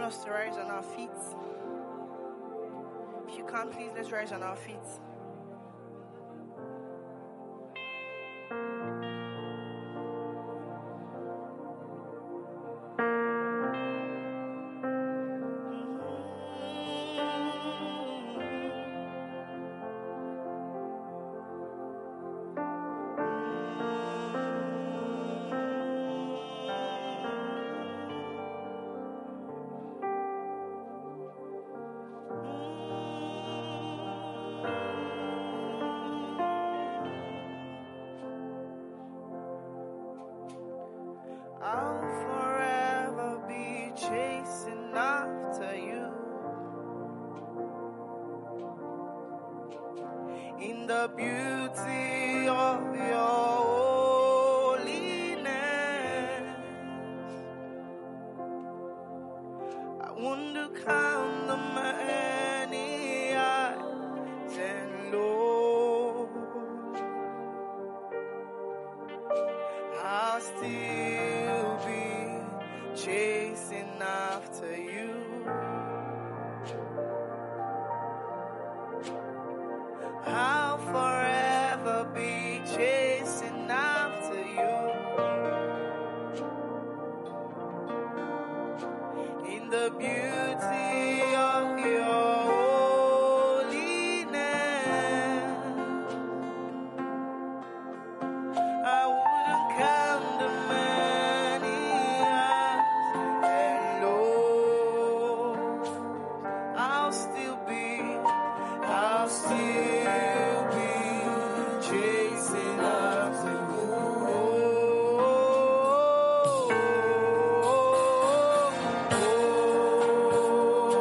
us to rise on our feet. If you can, please, let's rise on our feet. I'll forever be chasing after you in the beauty of your holiness. I want to count the many highs and lows. I'll still be chasing after you. I'll forever be chasing after you in the beauty of your holiness. I wouldn't count the many highs and lows. I'll still be chasing after you. Oh,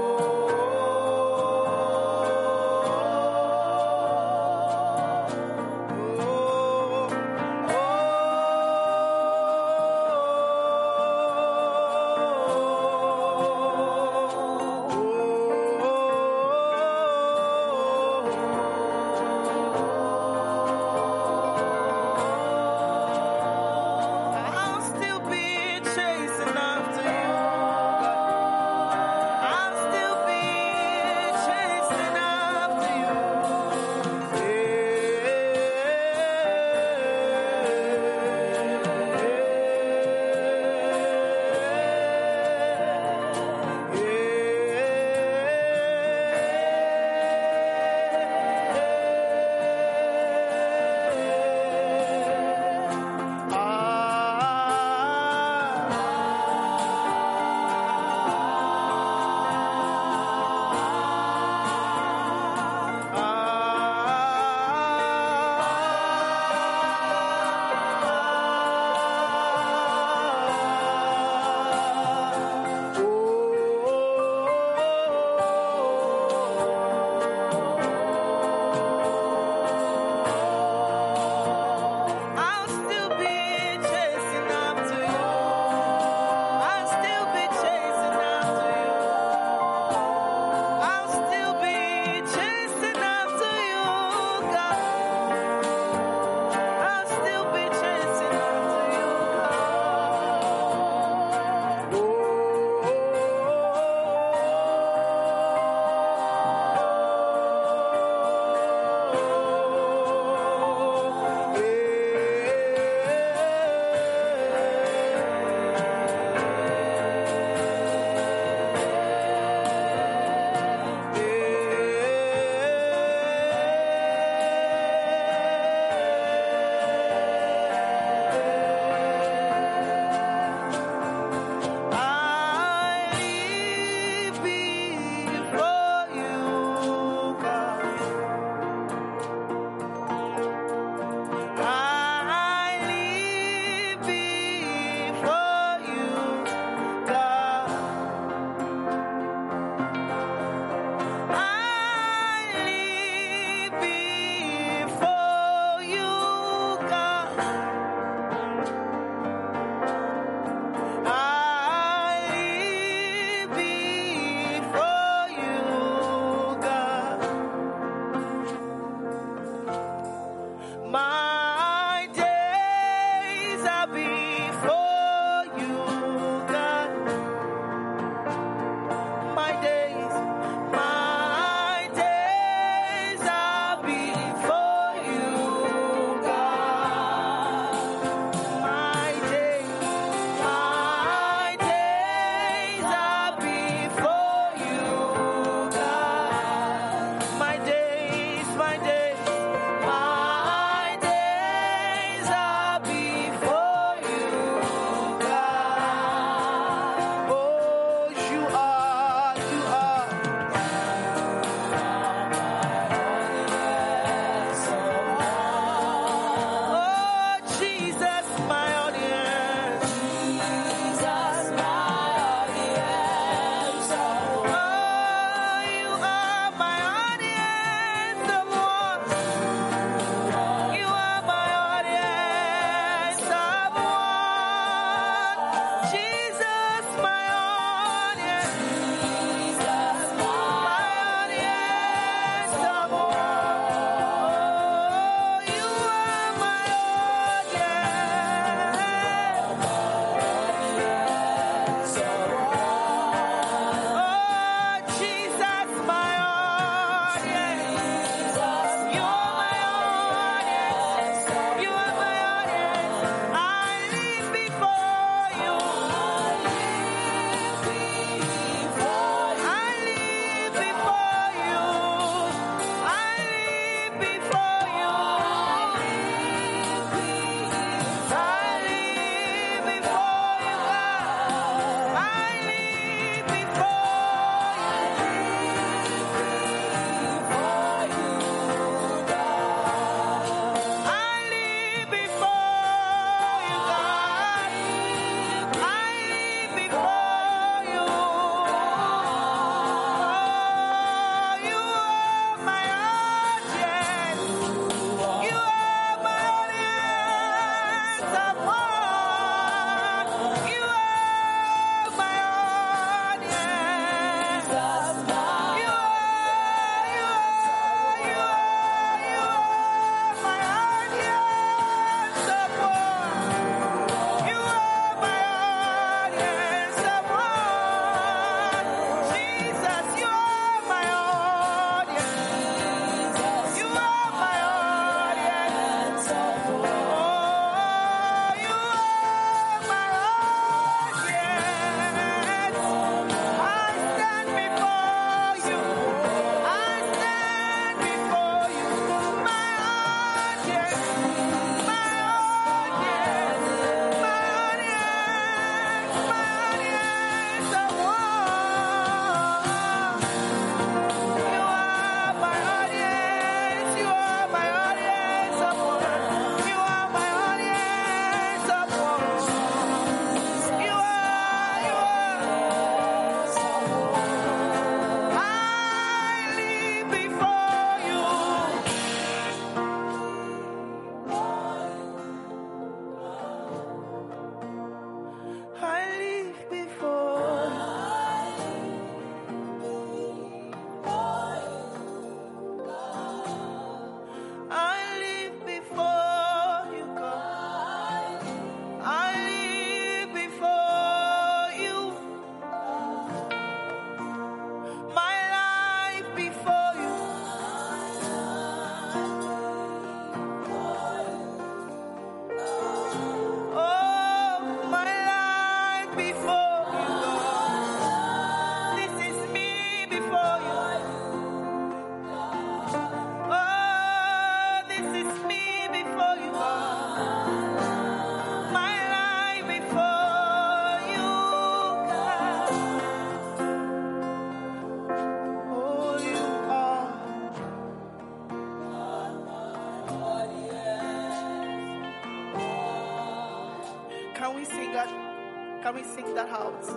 sing that? Can we sing that out?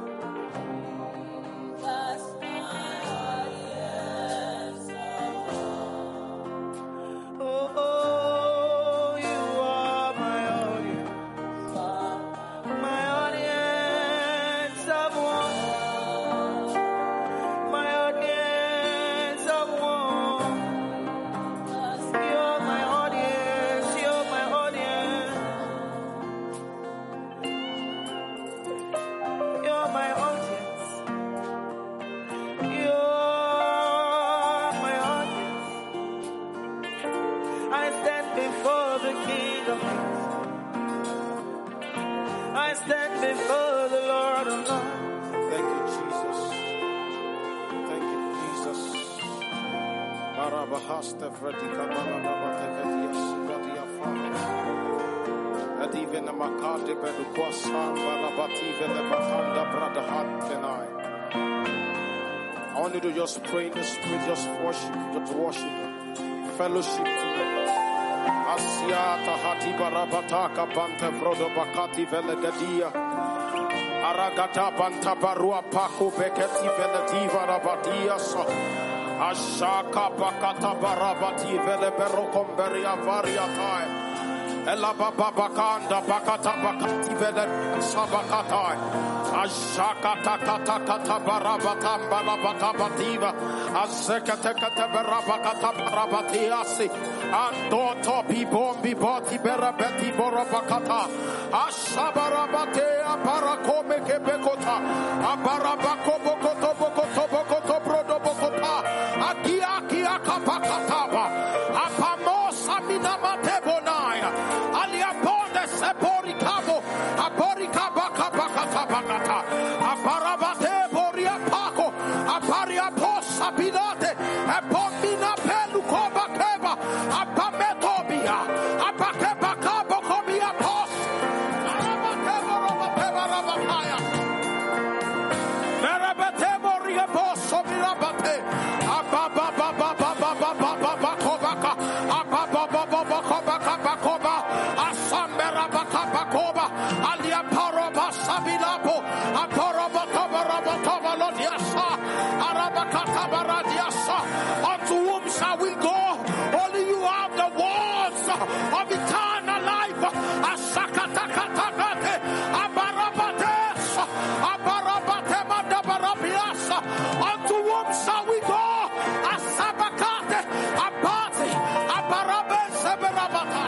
Oh, you are my audience. My audience of one. My audience of one. You're my audience. You're my audience. You're my audience. You're my audience. I stand before the King of Kings. I stand before the Lord of Lords. Thank you, Jesus. Thank you, Jesus. Barabahasta Fredika Barabatavedia Sivadia Father. And even the Makade Bedukwasam Barabative Levakanda Bradahat tonight. I want you to just pray in the spirit, just worship, fellowship together. Asiata Hati Barabataka Banta Vrodo Bakati Velegadia. Aragata Banta Barua Paco Beketi Velativa Rabadias Ashaka Bakata Barabati Veleberocomberia Variatai Ella Babakanda Bakata Bakati Vele Sabakatai Ashaka Takata Barabatamba Labatabativa Azekata Barabakata Barabatiasi Andoto Bibombi Boti Berabeti Borabakata Ashabarabate Aparakome Kebekota Abarabako Bokoto Bokoto Bokoto Brodo Bokota Akiaki Akapakataba Apamosa Minamate Bonaya Aliaponde Seporikabo Aporikabaka Bakata Bakata Aparabate Boria Paco Aparia Posa Pinate Epomina Pelukoba Keba Apametobia Apakebaka Bokomia Pos Merabate Moria Poso Mirabate Ababa Baba Baba Baba Baba Kobaka Ababa Baba Kobaka Bakoba Asambera Bakabakoba Alia Paroba Sabilapo Aporoba Tobaraba Tobalodiasa Arabakata Baradiasa. Unto whom shall we go? Only you have the words of eternal life. Asakatakatakate Abarabates Abarabate Madabarabiasa. Unto whom shall we go? Asabakate Abati Abarabe Seberabata.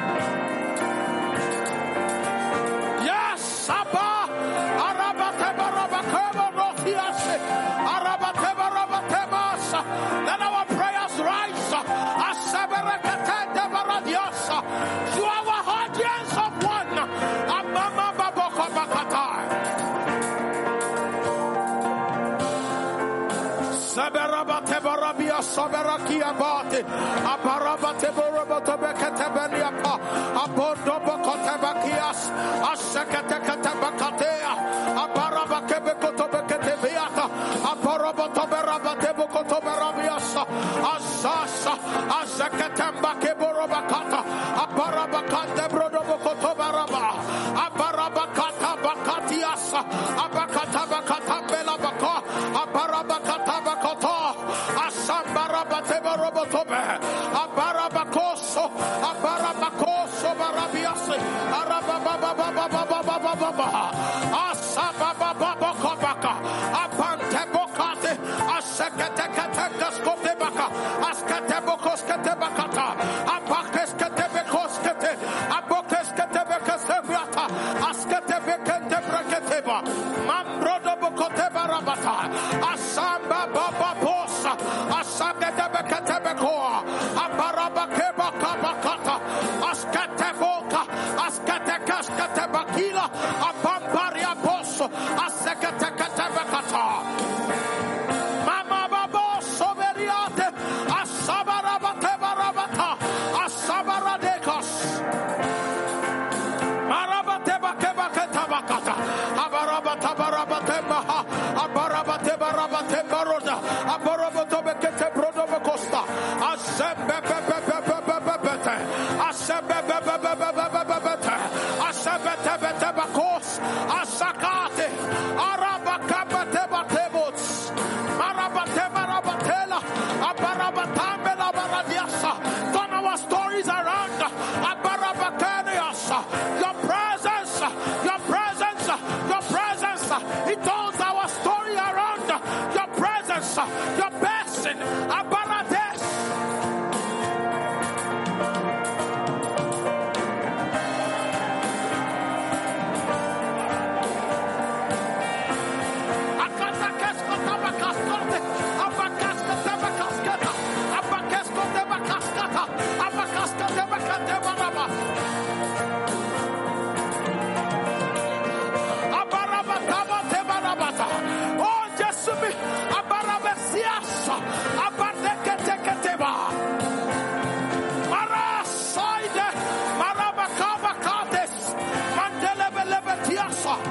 Yes, Saba Arabate Barabakaba Rofiase Arabate Barabatemasa. Let our prayers rise. Asabarakate Baradiasa. To our audience of one. Amama Baboko Bakata. Sabarabate Barabia Sabarakia Bate Abarabate Borabata Bekatebaniapa Abondo Bokotabakias Asakatakatakatea Abarabakebekotobekateviata Abarabatoberabatebokotoberabiasa Asasa Azakatambakeborobakata Abarabakante Brodobokotobaraba Abarabakata Bakatiasa Abakata Bakatabelabaka Abarabakata Bakata Asambarabatebarobotobe Abarabakoso Abarabakoso Barabiasi Arabababababababababa Asababababakobaka Abantebokate Asekatekatekeskotebaka Askatebokosketebakata Abakesketebekoskete Abokesketebekasebrata Asketebekentebreketeba Mambrodobokotebarabata Asamba Baba Posa Asaketebekatebekoa Abarabakebakabakata Askateboka Askatekesketebakila Abambaria Boso Asekatebekata Mama Babo Soberiate Asabarabatebarabata Asabaradekos Marabatebakebakatabakata Abarabatabarabatabaha Abarabatebarabatebaroda Abarabotobeketebrodobekosta Asembebebebebebebete Asembebebebebebete Asabetebetebakos, Asakate, Arabakabatebakebos, Marabatebarabatela, Abarabatambela Baradiasa. Turn our stories around. Abarabakaniasa. Your presence, your presence, your presence. It turns our story around. Your presence, your blessing. Abarades. Oh, Jesumi, Abarabesiasa, Abadeketeketeba, Marasaide, Marabakabakates, Mandelebelebetiasa,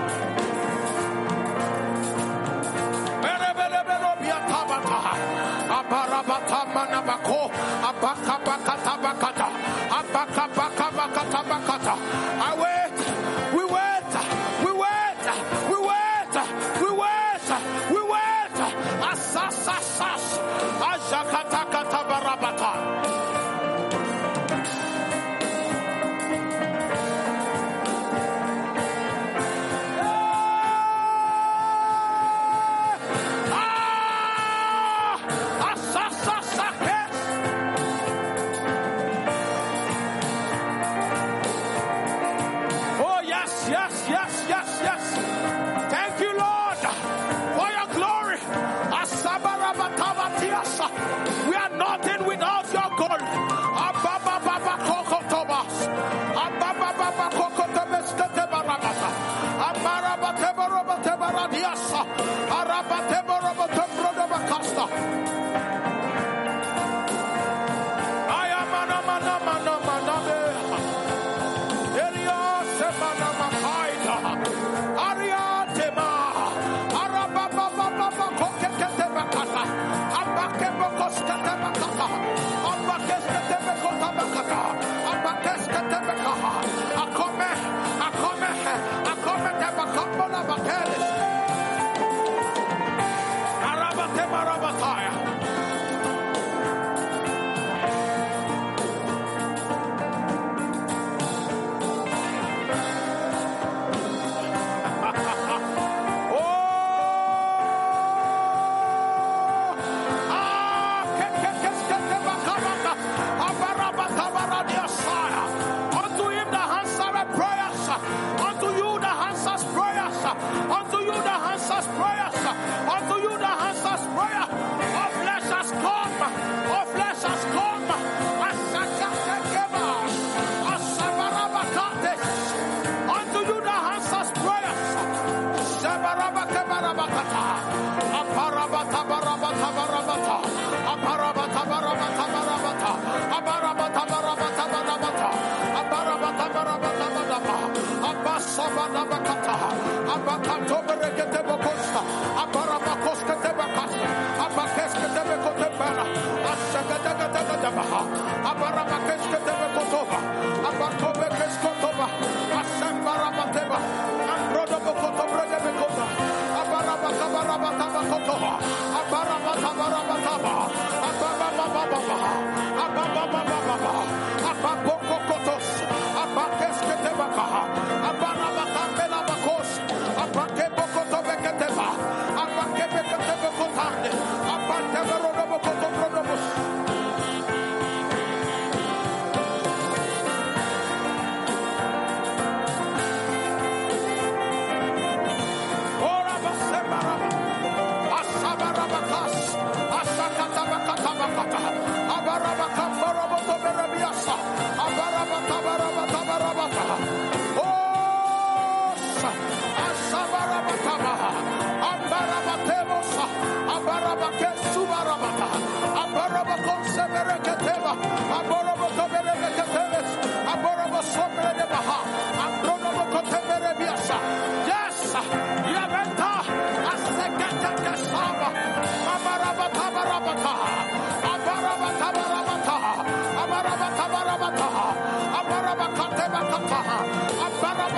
Berebelebelobiatabata, Abarabatamanabaco, Abakabakatabakata, Abakabakabakatabakata. I wait, we wait, we wait, we wait, we wait, we wait. Asasasas, Ajakatakabarabata. We are nothing without your gold. Ababa Baba Kokotobas. Ababa Baba Kokotobes Ketebarabata. Abarabatebarabatabaradiasa. Arabatebarabatabrobakasta. I am Manamanamanamanabe. Elias Manamakaida. Ariatema. Arababa Baba Koketebakata. Yes,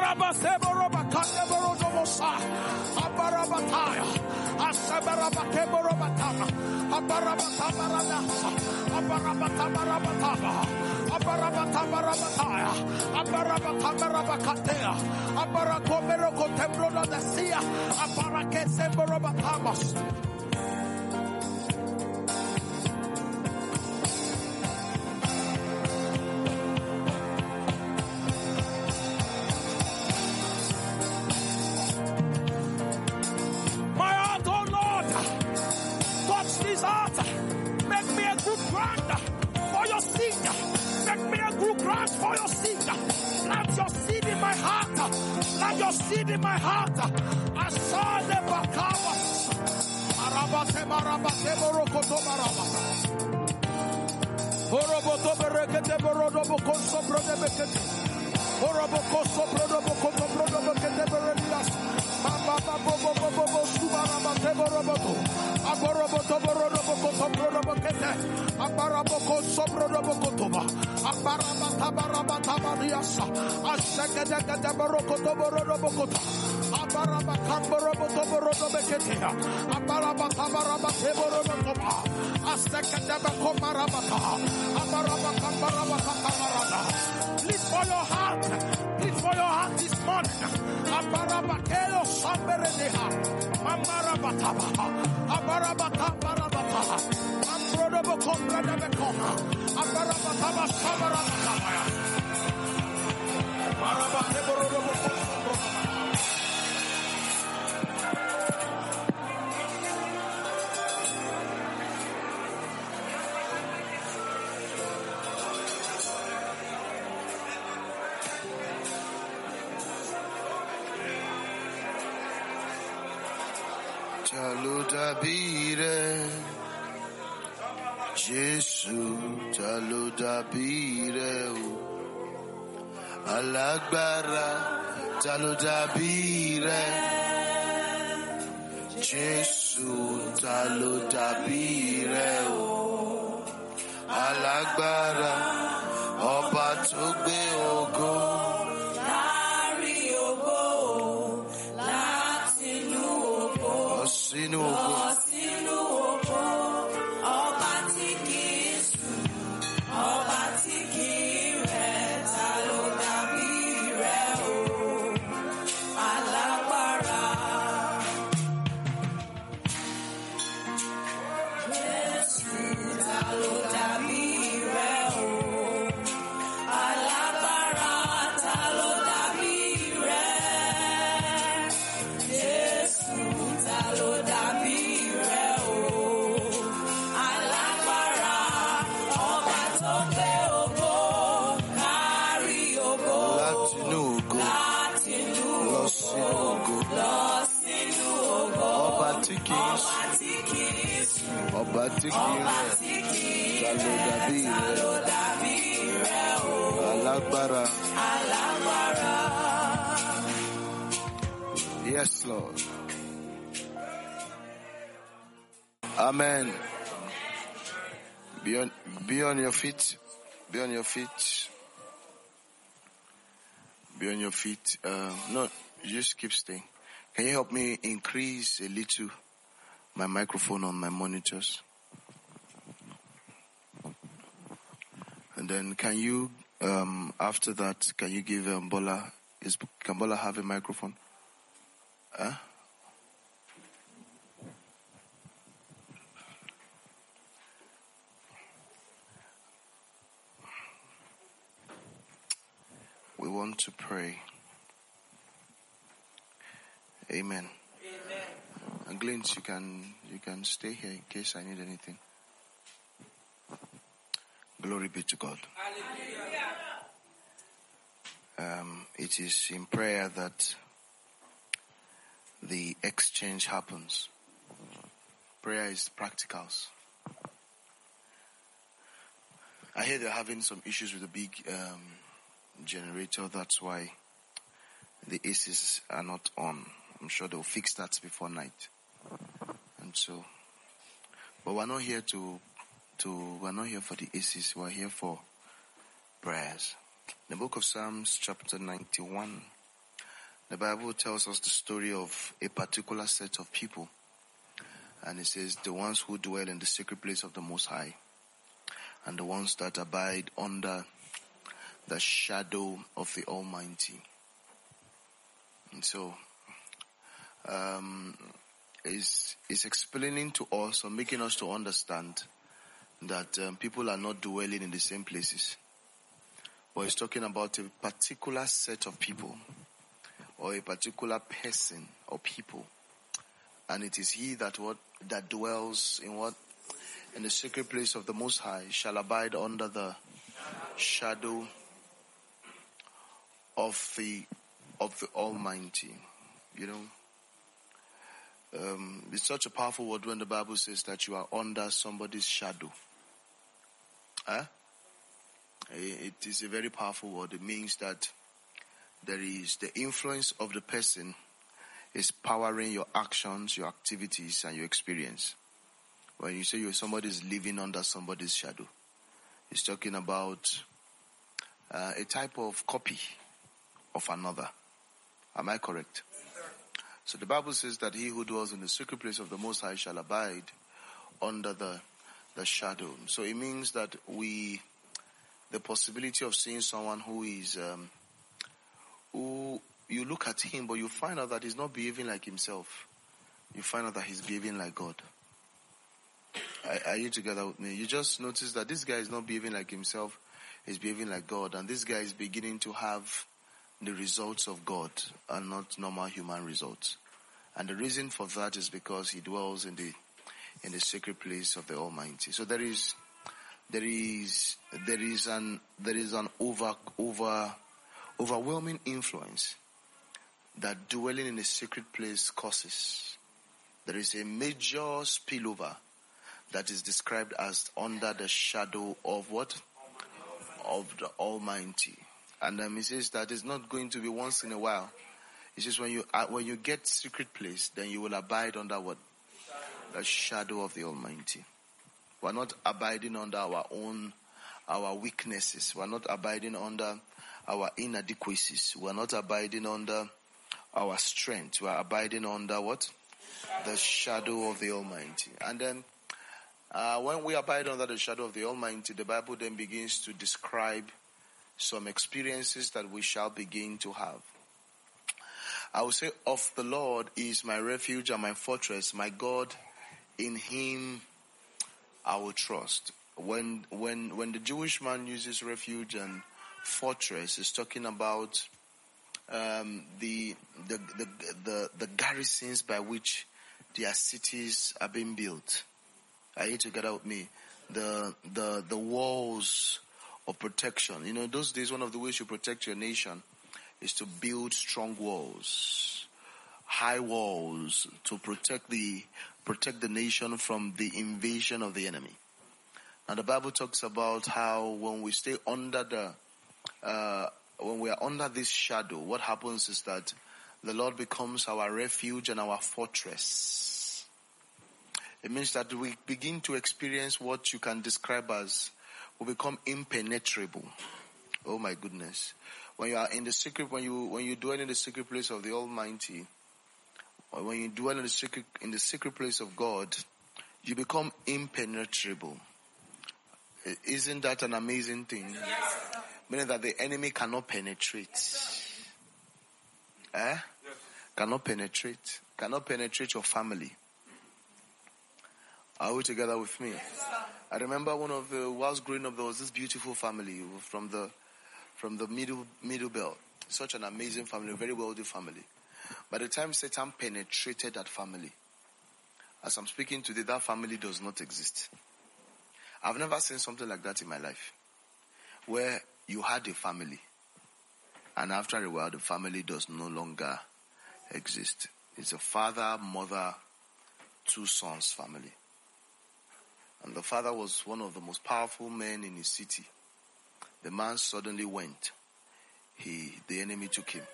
For your seed, plant your seed in my heart. Plant your seed in my heart. I saw the Bakabas. Arabate marabate borokoto marabata. Oroboto berekete borodo bokoso brode bekete. Orobokoso brodo bokoto brodo bekete berelias. Mamba babo bobo subarabate boroboto. Aboroboto borodo bokoto brodo bekete. Abarabokoso brodo bokotoba. Abarabata barabata bariasa. Ashekete borokoto borodo bokota. Abarabata boroboto borodo bekete. Abarabata barabate boroboto. Ashekete bakomarabata. Lift for your heart. Lift for your heart this morning. Abarabakelo samberedeha. Mamarabataba. Abarabata barabata. Ambrodobo kombrada bekoma. Abarabataba sabarabata. Barabate borodobo kombrada. Taludabire, Jesus, taludabire, Alagbara, taludabire, Jesus, taludabire, Alagbara, Ọba tó gbé ògo. Sínú ògo, ọba tí kìí sùn, ọba tí kìí rẹ̀, ta ló dàbí rẹ̀ o, alágbára. Jésù, ta ló dàbí rẹ̀ o, alágbára, ta ló dàbí rẹ̀. Jésù, ta ló dàbí rẹ̀ o, alágbára, ọba tó gbé ògo, kárí ògo, látinú ògo, lọ sínú ògo, ọba tí kìí sùn, ọba tí kìí rẹ̀, ta ló dàbí rẹ̀ o, alágbára. Yes, Lord. Amen. Be on your feet. Be on your feet. Be on your feet. No, just keep staying. Can you help me increase a little my microphone on my monitors? And then can you, after that, can you give Bola, can Bola have a microphone? Huh? We want to pray. Amen. Amen. And Glint, you can stay here in case I need anything. Glory be to God. Hallelujah. It is in prayer that the exchange happens. Prayer is practicals. I hear they're having some issues with the big generator. That's why the ACs are not on. I'm sure they'll fix that before night. And so, but we're not here we're not here for the ACs. We're here for prayers. In the book of Psalms chapter 91, the Bible tells us the story of a particular set of people. And it says, the ones who dwell in the secret place of the Most High, and the ones that abide under the shadow of the Almighty. And so, is explaining to us, or making us to understand that people are not dwelling in the same places. But it's talking about a particular set of people, or a particular person or people. And it is he that dwells in the secret place of the Most High shall abide under the shadow of the Almighty. You know, It's such a powerful word when the Bible says that you are under somebody's shadow. It is a very powerful word. It means that there is the influence of the person is powering your actions, your activities, and your experience. When you say somebody is living under somebody's shadow, it's talking about a type of copy of another. Am I correct? So the Bible says that he who dwells in the secret place of the Most High shall abide under the shadow. So it means that the possibility of seeing someone who is, who you look at him, but you find out that he's not behaving like himself. You find out that he's behaving like God. Are you together with me? You just notice that this guy is not behaving like himself. He's behaving like God. And this guy is beginning to have the results of God and not normal human results. And the reason for that is because he dwells in the secret place of the Almighty. So there is an overwhelming influence that dwelling in a secret place causes. There is a major spillover that is described as under the shadow of what? Of the Almighty. And he says that it's not going to be once in a while. He says when you get secret place, then you will abide under what? The shadow of the Almighty. We're not abiding under our weaknesses. We're not abiding under our inadequacies. We're not abiding under our strength. We're abiding under what? The shadow of the Almighty. And then when we abide under the shadow of the Almighty, the Bible then begins to describe some experiences that we shall begin to have. I will say, of the Lord is my refuge and my fortress, my God, in him I will trust. When the Jewish man uses refuge and fortress, is talking about the garrisons by which their cities are being built. Are you together with me? The walls of protection. You know, those days, one of the ways you protect your nation is to build strong walls, high walls, to protect the nation from the invasion of the enemy. And the Bible talks about how when we stay under when we are under this shadow, what happens is that the Lord becomes our refuge and our fortress. It means that we begin to experience what you can describe as, we become impenetrable. Oh my goodness. When you are in the secret, when you dwell in the secret place of the Almighty, or when you dwell in the secret place of God, you become impenetrable. Isn't that an amazing thing? Yes. Meaning that the enemy cannot penetrate. Yes. Cannot penetrate your family. Are we together with me? Yes. I remember whilst growing up, there was this beautiful family from the middle belt. Such an amazing family, a very wealthy family. By the time Satan penetrated that family, as I'm speaking today, that family does not exist. I've never seen something like that in my life, where you had a family, and after a while, the family does no longer exist. It's a father, mother, 2 sons family. And the father was one of the most powerful men in his city. The man suddenly went. The enemy took him.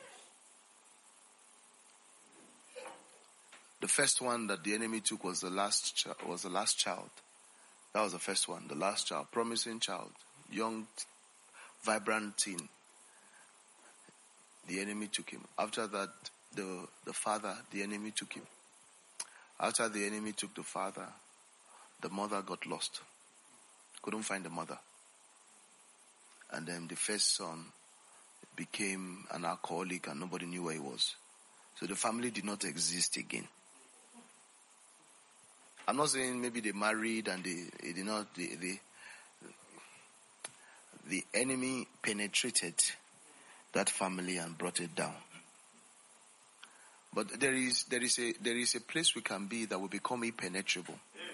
The first one that the enemy took was the last child. That was the first one, the last child, promising child, young, vibrant teen. The enemy took him. After that, the father, the enemy took him. After the enemy took the father, the mother got lost. Couldn't find the mother. And then the first son became an alcoholic and nobody knew where he was. So the family did not exist again. I'm not saying maybe they married and they did not, the enemy penetrated that family and brought it down. But there is a place we can be that will become impenetrable.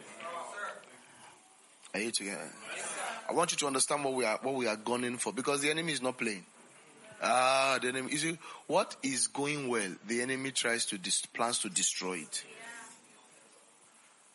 Are you together? I want you to understand what we are gunning for, because the enemy is not playing. The enemy, you see, what is going well, the enemy plans to destroy it.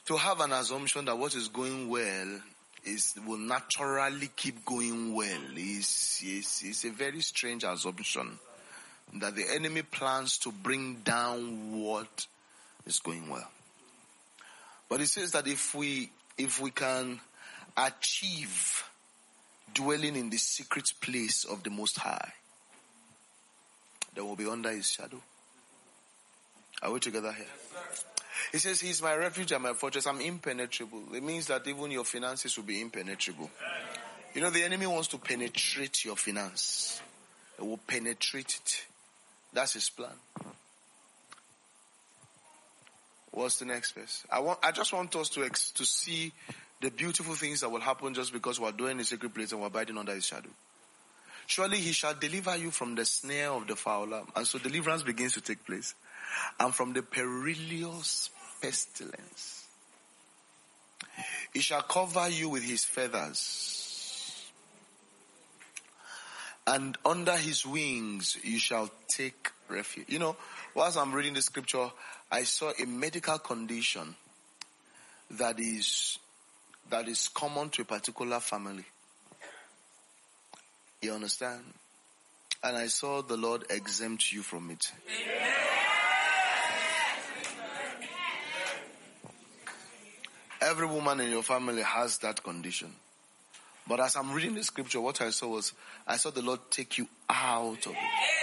to have an assumption that what is going well will naturally keep going well is a very strange assumption, that the enemy plans to bring down what is going well. But it says that if we can achieve dwelling in the secret place of the Most High, then we'll be under his shadow. Are we together here? Yes, he says, he's my refuge and my fortress. I'm impenetrable. It means that even your finances will be impenetrable. You know, the enemy wants to penetrate your finance. It will penetrate it. That's his plan. What's the next verse? I just want us to see the beautiful things that will happen just because we're doing a secret place and we're abiding under his shadow. Surely he shall deliver you from the snare of the fowler. And so deliverance begins to take place. And from the perilous pestilence. He shall cover you with his feathers. And under his wings you shall take refuge. You know, whilst I'm reading the scripture, I saw a medical condition that is common to a particular family. You understand? And I saw the Lord exempt you from it. Amen. Every woman in your family has that condition. But as I'm reading the scripture, what I saw the Lord take you out of it.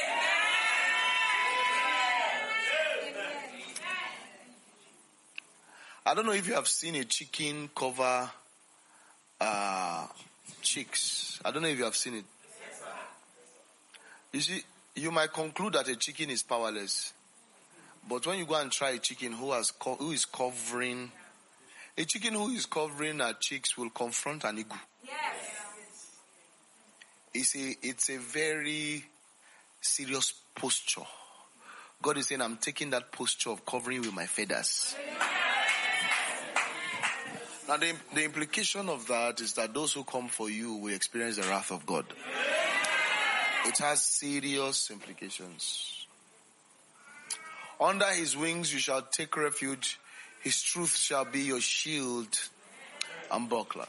I don't know if you have seen a chicken cover chicks. I don't know if you have seen it. You see, you might conclude that a chicken is powerless. But when you go and try a chicken who is covering her chicks will confront an eagle. Yes. It's a very serious posture. God is saying, I'm taking that posture of covering with my feathers. Now the implication of that is that those who come for you will experience the wrath of God. It has serious implications. Under his wings you shall take refuge. His truth shall be your shield and buckler.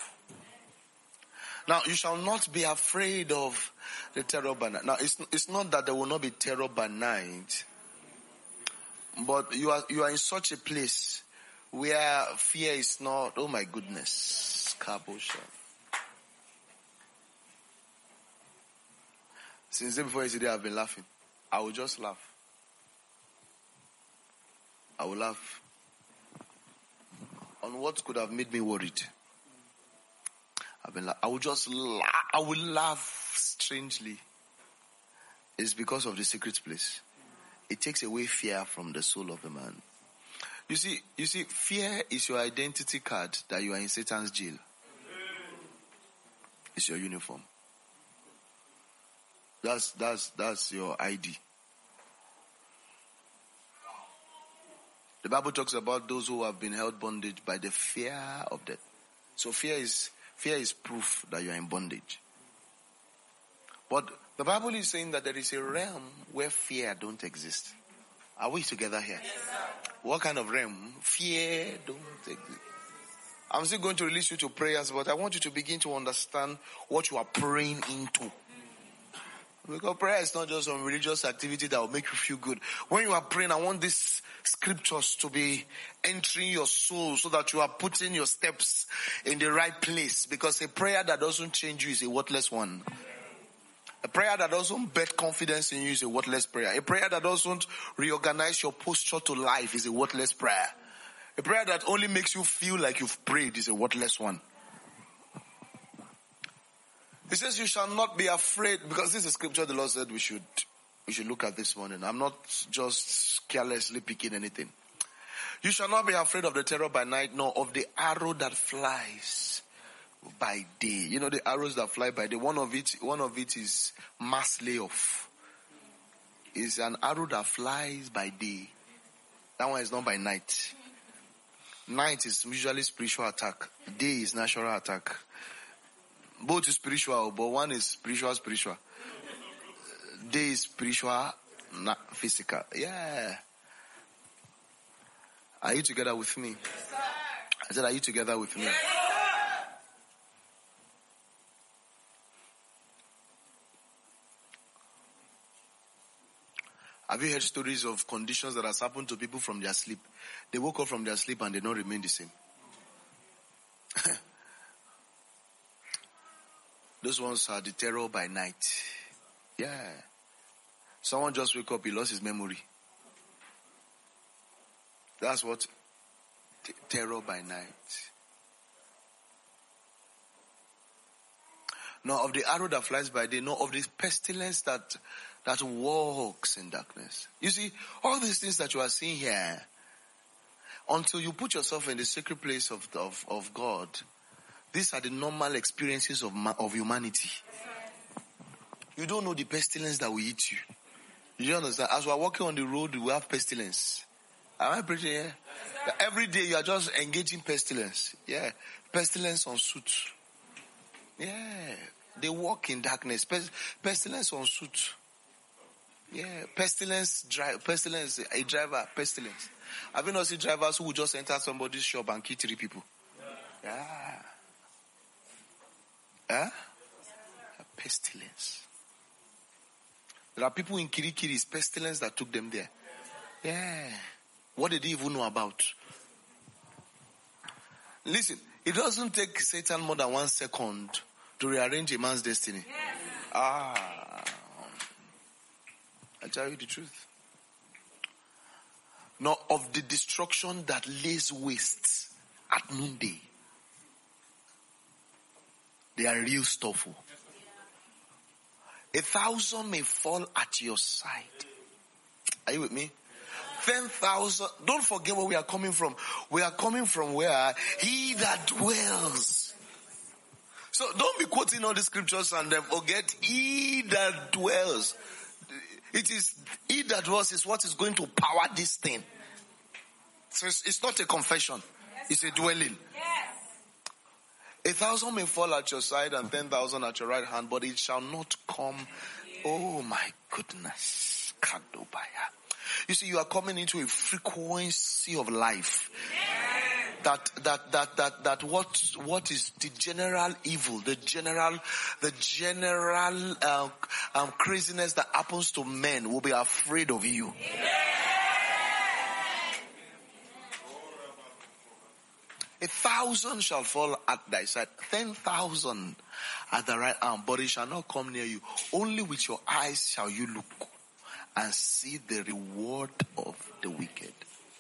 Now you shall not be afraid of the terror by night. Now it's not that there will not be terror by night, but you are in such a place where fear is not. Oh my goodness, Kabosha. Since day before yesterday, I've been laughing. I will just laugh. I will laugh on what could have made me worried. I will just laugh. I will laugh strangely. It's because of the secret place. It takes away fear from the soul of a man. You see, fear is your identity card that you are in Satan's jail. It's your uniform. That's your ID. The Bible talks about those who have been held bondage by the fear of death. So fear is proof that you are in bondage. But the Bible is saying that there is a realm where fear don't exist. Are we together here? Yes, sir. What kind of realm? Fear don't exist. I'm still going to release you to prayers, but I want you to begin to understand what you are praying into. Because prayer is not just some religious activity that will make you feel good. When you are praying, I want these scriptures to be entering your soul so that you are putting your steps in the right place. Because a prayer that doesn't change you is a worthless one. A prayer that doesn't bet confidence in you is a worthless prayer. A prayer that doesn't reorganize your posture to life is a worthless prayer. A prayer that only makes you feel like you've prayed is a worthless one. He says you shall not be afraid, because this is a scripture the Lord said we should look at this morning. I'm not just carelessly picking anything. You shall not be afraid of the terror by night, nor of the arrow that flies by day. You know the arrows that fly by day. One of it is mass layoff. It's an arrow that flies by day. That one is not by night. Night is usually spiritual attack. Day is natural attack. Both is spiritual, but one is spiritual. Day is spiritual, not physical. Yeah. Are you together with me? Yes, I said, are you together with me? Have you heard stories of conditions that has happened to people from their sleep? They woke up from their sleep and they don't remain the same. Those ones are the terror by night. Yeah. Someone just wake up, he lost his memory. That's what terror by night. Nor of the arrow that flies by day, nor of the pestilence that walks in darkness. You see, all these things that you are seeing here, until you put yourself in the secret place of God, these are the normal experiences of humanity. You don't know the pestilence that will eat you. You understand? As we are walking on the road, we have pestilence. Am I preaching here? Every day you are just engaging pestilence. Yeah. Pestilence on suit. Yeah. They walk in darkness. Pestilence on suit. Yeah. Pestilence, a driver, pestilence. Have you not seen drivers who will just enter somebody's shop and kill 3 people? Yeah. Huh? Pestilence. There are people in Kirikiri, it's pestilence that took them there. Yeah. What did they even know about? Listen, it doesn't take Satan more than 1 second to rearrange a man's destiny. I tell you the truth. Nor of the destruction that lays waste at noonday. They are real stuff. 1,000 may fall at your side. Are you with me? 10,000. Don't forget where we are coming from. We are coming from where he that dwells. So don't be quoting all the scriptures and then forget he that dwells. It is he that dwells is what is going to power this thing. So it's not a confession. It's a dwelling. 1,000 may fall at your side and 10,000 at your right hand, but it shall not come. Oh my goodness. Kadobaya. You see, you are coming into a frequency of life. That what is the general evil, the general craziness that happens to men will be afraid of you. 1,000 shall fall at thy side, 10,000 at the right arm, but it shall not come near you. Only with your eyes shall you look and see the reward of the wicked.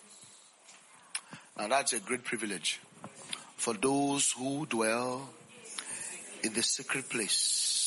Now that's a great privilege for those who dwell in the secret place.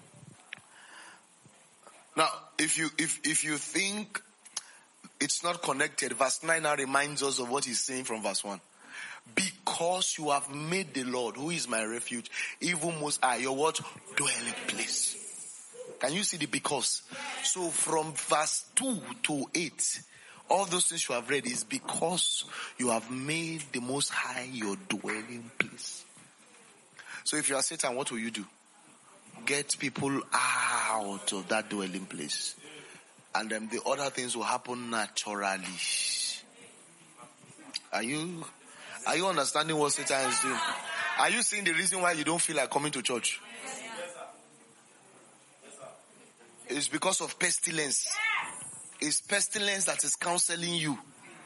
Now, if you think it's not connected, verse 9 now reminds us of what he's saying from verse 1. Because you have made the Lord, who is my refuge, even most high, your what? Dwelling place. Can you see the because? So from verse 2 to 8, all those things you have read is because you have made the Most High your dwelling place. So if you are Satan, what will you do? Get people out of that dwelling place. And then the other things will happen naturally. Are you understanding what Satan is doing? Are you seeing the reason why you don't feel like coming to church? It's because of pestilence. It's pestilence that is counseling you.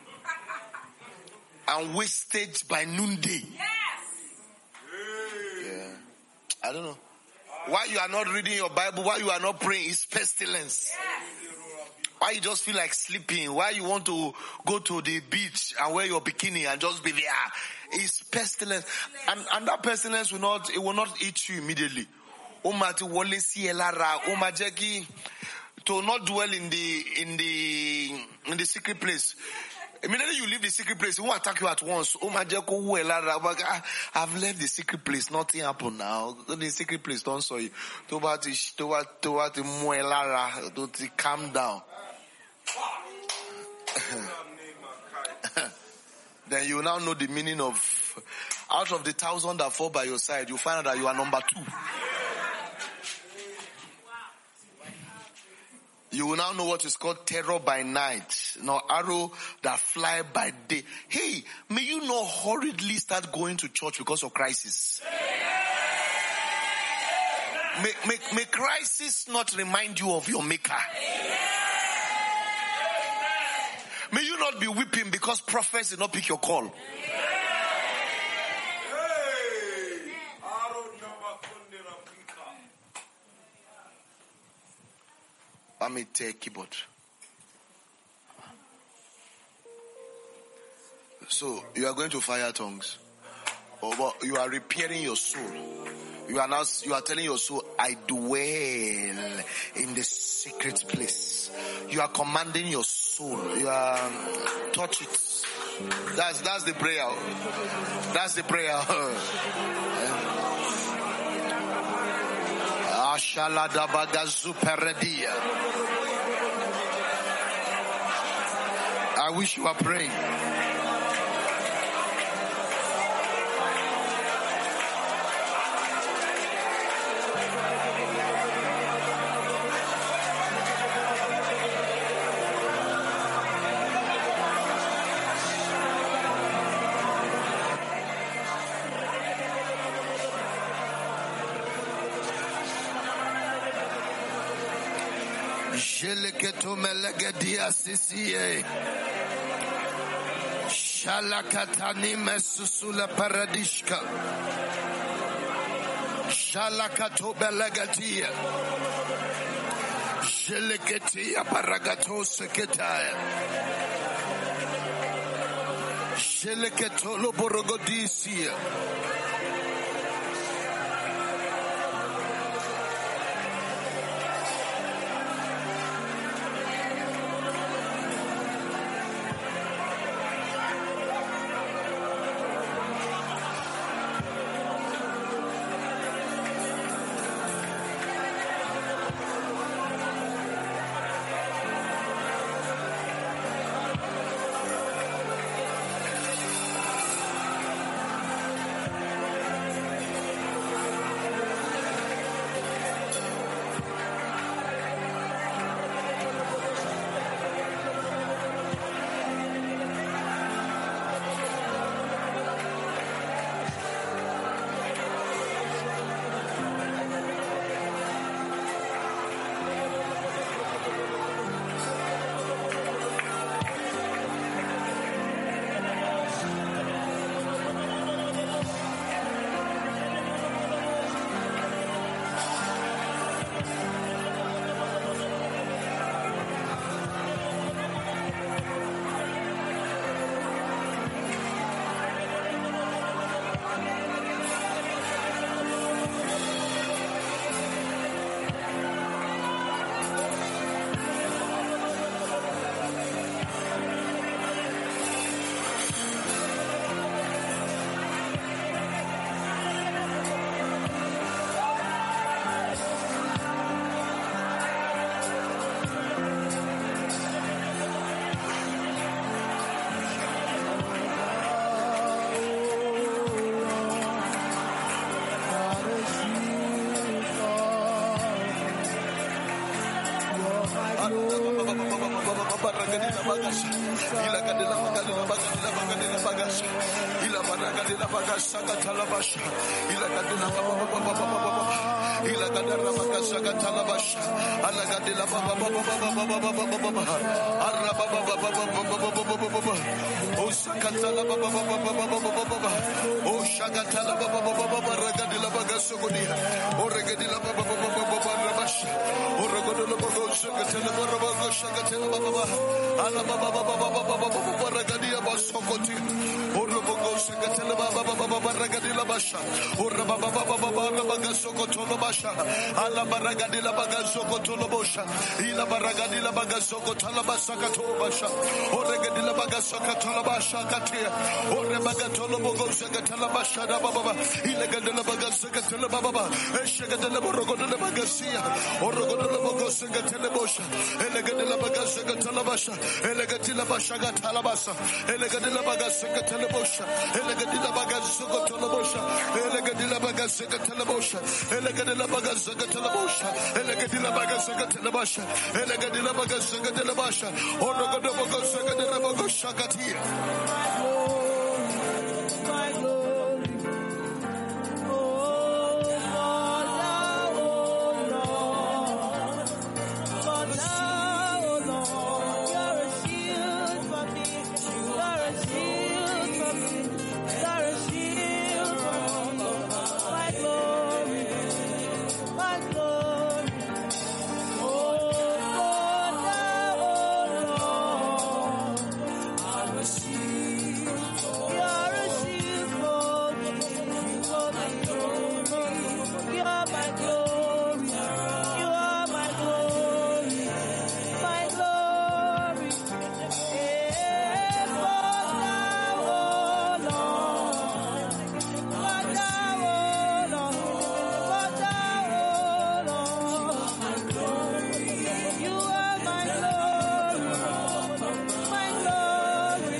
And wastage by noonday. Yeah. I don't know. Why you are not reading your Bible, why you are not praying is pestilence. Why you just feel like sleeping, why you want to go to the beach and wear your bikini and just be there. It's pestilence. And that pestilence will not eat you immediately. To not dwell in the secret place. Immediately you leave the secret place, it won't attack you at once. I've left the secret place, nothing happened now. The secret place don't saw you. Calm down. Then you now know the meaning of, out of the 1,000 that fall by your side, you find out that you are number 2. You will now know what is called terror by night. Now, arrow that fly by day. Hey, may you not hurriedly start going to church because of crisis. May crisis not remind you of your maker. May you not be weeping because prophets did not pick your call. Let me take keyboard. So you are going to fire tongues. Or you are repairing your soul. You are telling your soul, I dwell in the secret place. You are commanding your soul. You are touch it. That's the prayer. That's the prayer. I wish you were praying. Shalakatani mesusula paradishka. Shalakato belagatia. Sheliketia paragato seketaya. Sheliketo loborogodisia. Elegadila baga zagatalabosha. Elegadila baga zagatalabosha. Elegadila baga zagatalabasha. Elegadila baga zagatalabasha. Orogodo baga zagatalabosha shakatia. My glory. Oh, Lord. For thou, oh Lord, you're a shield for me. You're a shield for me. You're a shield for me. My glory. My glory. Oh, for thou, oh Lord, I'm a shield. You're a shield for me. For my glory. You're my glory. You are my glory. My glory. Eh, for thou, oh Lord. For thou, oh Lord. For thou, oh Lord. You are my glory. My glory.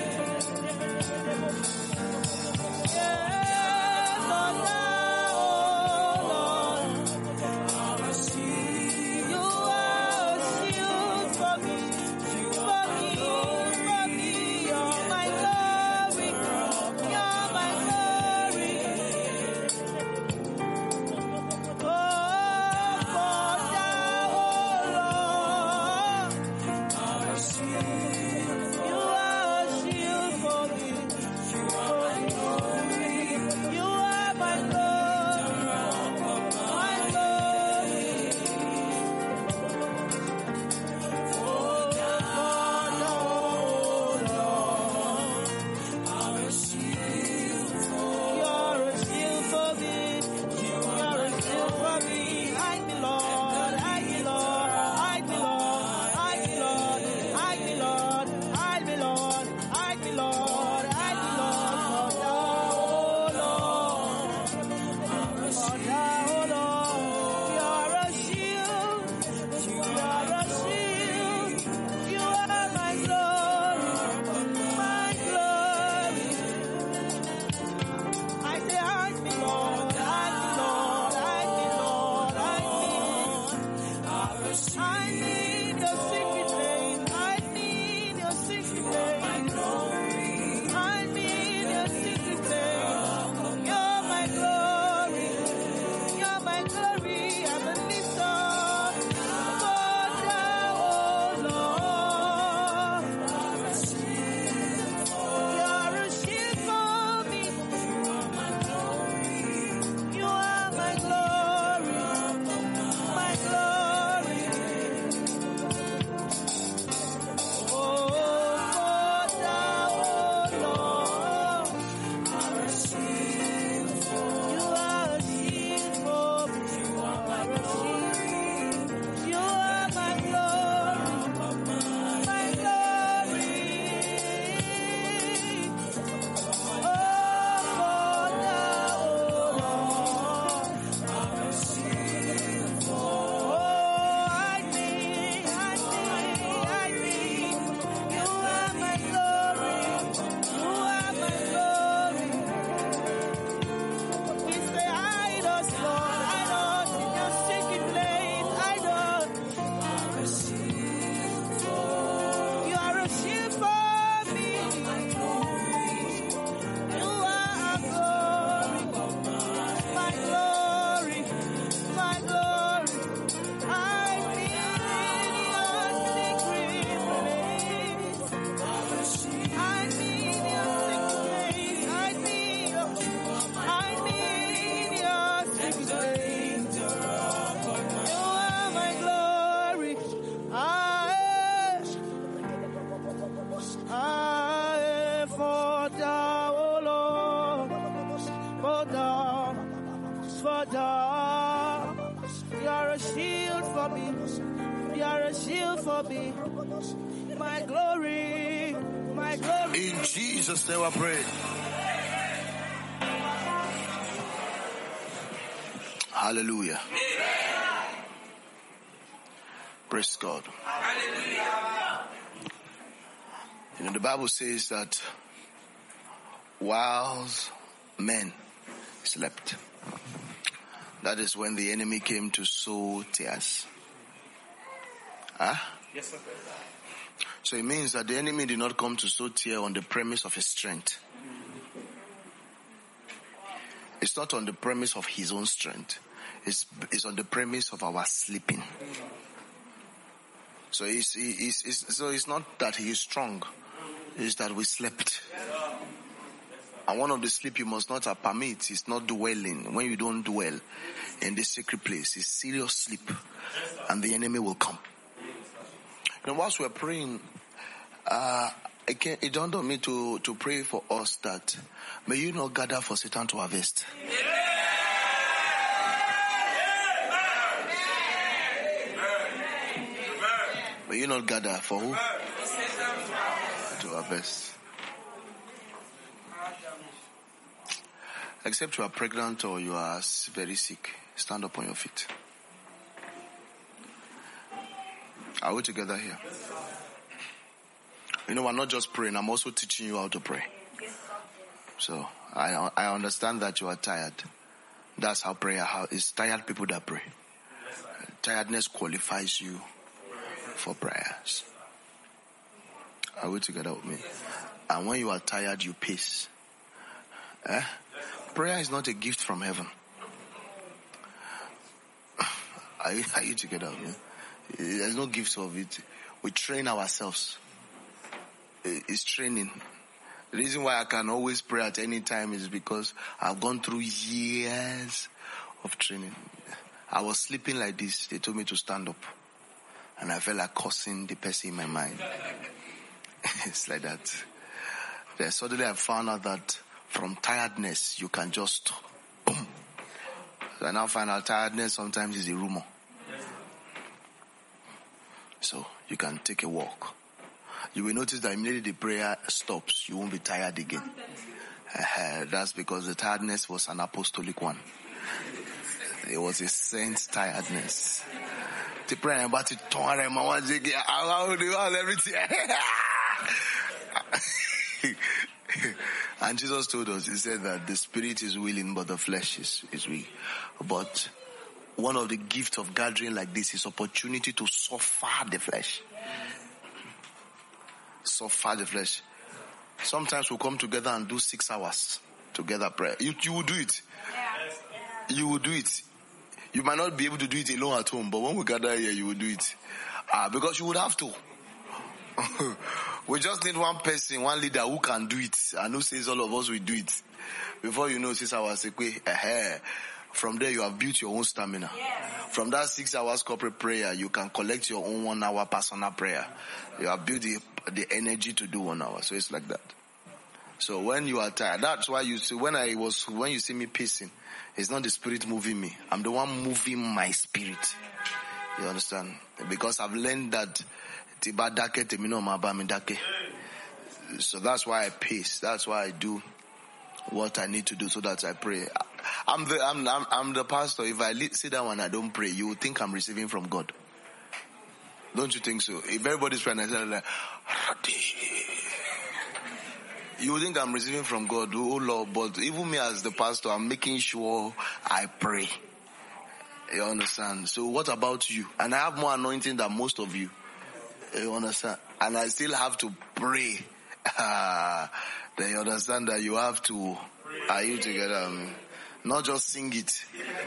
My glory, my glory. In Jesus' name I pray. Hallelujah. Praise God. You know, the Bible says that whilst men slept. That is when the enemy came to sow tears. Huh? Yes, sir. So it means that the enemy did not come to sow tear on the premise of his strength. It's not on the premise of his own strength. It's on the premise of our sleeping. So it's not that he is strong. It's that we slept. And one of the sleep you must not permit is not dwelling. When you don't dwell in this secret place, it's serious sleep. And the enemy will come. And whilst we're praying, it dawned on me to pray for us that may you not gather for Satan to harvest. May you not gather for who? To harvest. Except you are pregnant or you are very sick, stand up on your feet. Are we together here? You know, we're not just praying, I'm also teaching you how to pray. So, I understand that you are tired. That's how prayer is. Tired people that pray. Tiredness qualifies you for prayers. Are we together with me? And when you are tired, you pace. Prayer is not a gift from heaven. Are you together with me? There's no gift of it. We train ourselves. It's training. The reason why I can always pray at any time is because I've gone through years of training. I was sleeping like this. They told me to stand up. And I felt like cursing the person in my mind. It's like that. Then suddenly I found out that from tiredness, you can just boom. So I now find out tiredness sometimes is a rumor. So you can take a walk. You will notice that immediately the prayer stops, you won't be tired again. That's because the tiredness was an apostolic one. It was a saint's tiredness. The prayer about it, everything. And Jesus told us, he said that the spirit is willing, but the flesh is weak. But one of the gifts of gathering like this is opportunity to suffer the flesh. Suffer the flesh. Sometimes we'll come together and do 6 hours together prayer. You will do it. You will do it. You might not be able to do it alone at home, but when we gather here, you will do it. Because you would have to. We just need one person, one leader who can do it and who says all of us will do it. Before you know 6 hours, from there you have built your own stamina. From that 6 hours corporate prayer, you can collect your own 1 hour personal prayer. You have built the energy to do 1 hour. So it's like that. So when you are tired, that's why you see, when you see me pacing, it's not the spirit moving me. I'm the one moving my spirit. You understand? Because I've learned that so that's why I pace. That's why I do what I need to do so that I pray. I'm the pastor. If I sit down and I don't pray, you would think I'm receiving from God. Don't you think so? If everybody's praying, I say like, you would think I'm receiving from God, oh Lord. But even me as the pastor, I'm making sure I pray. You understand? So what about you? And I have more anointing than most of you. You understand? And I still have to pray. Then you understand that you have to. Are you together? Not just sing it.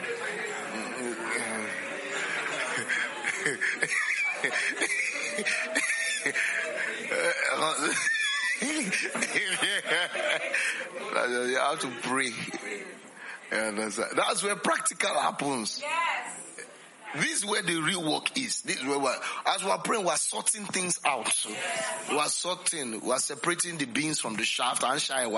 You have to pray. You understand? That's where practical happens. Yes. This is where the real work is. This is where as we're praying, we're sorting things out. So we're separating the beans from the shaft and shine.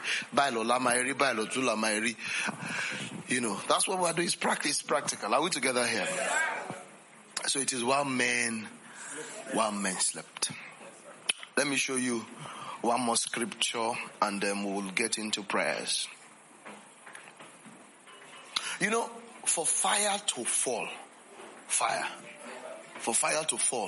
You know, that's what we're doing. Is practice, practical. Are we together here? So it is while men slept. Let me show you one more scripture and then we will get into prayers. You know, for fire to fall,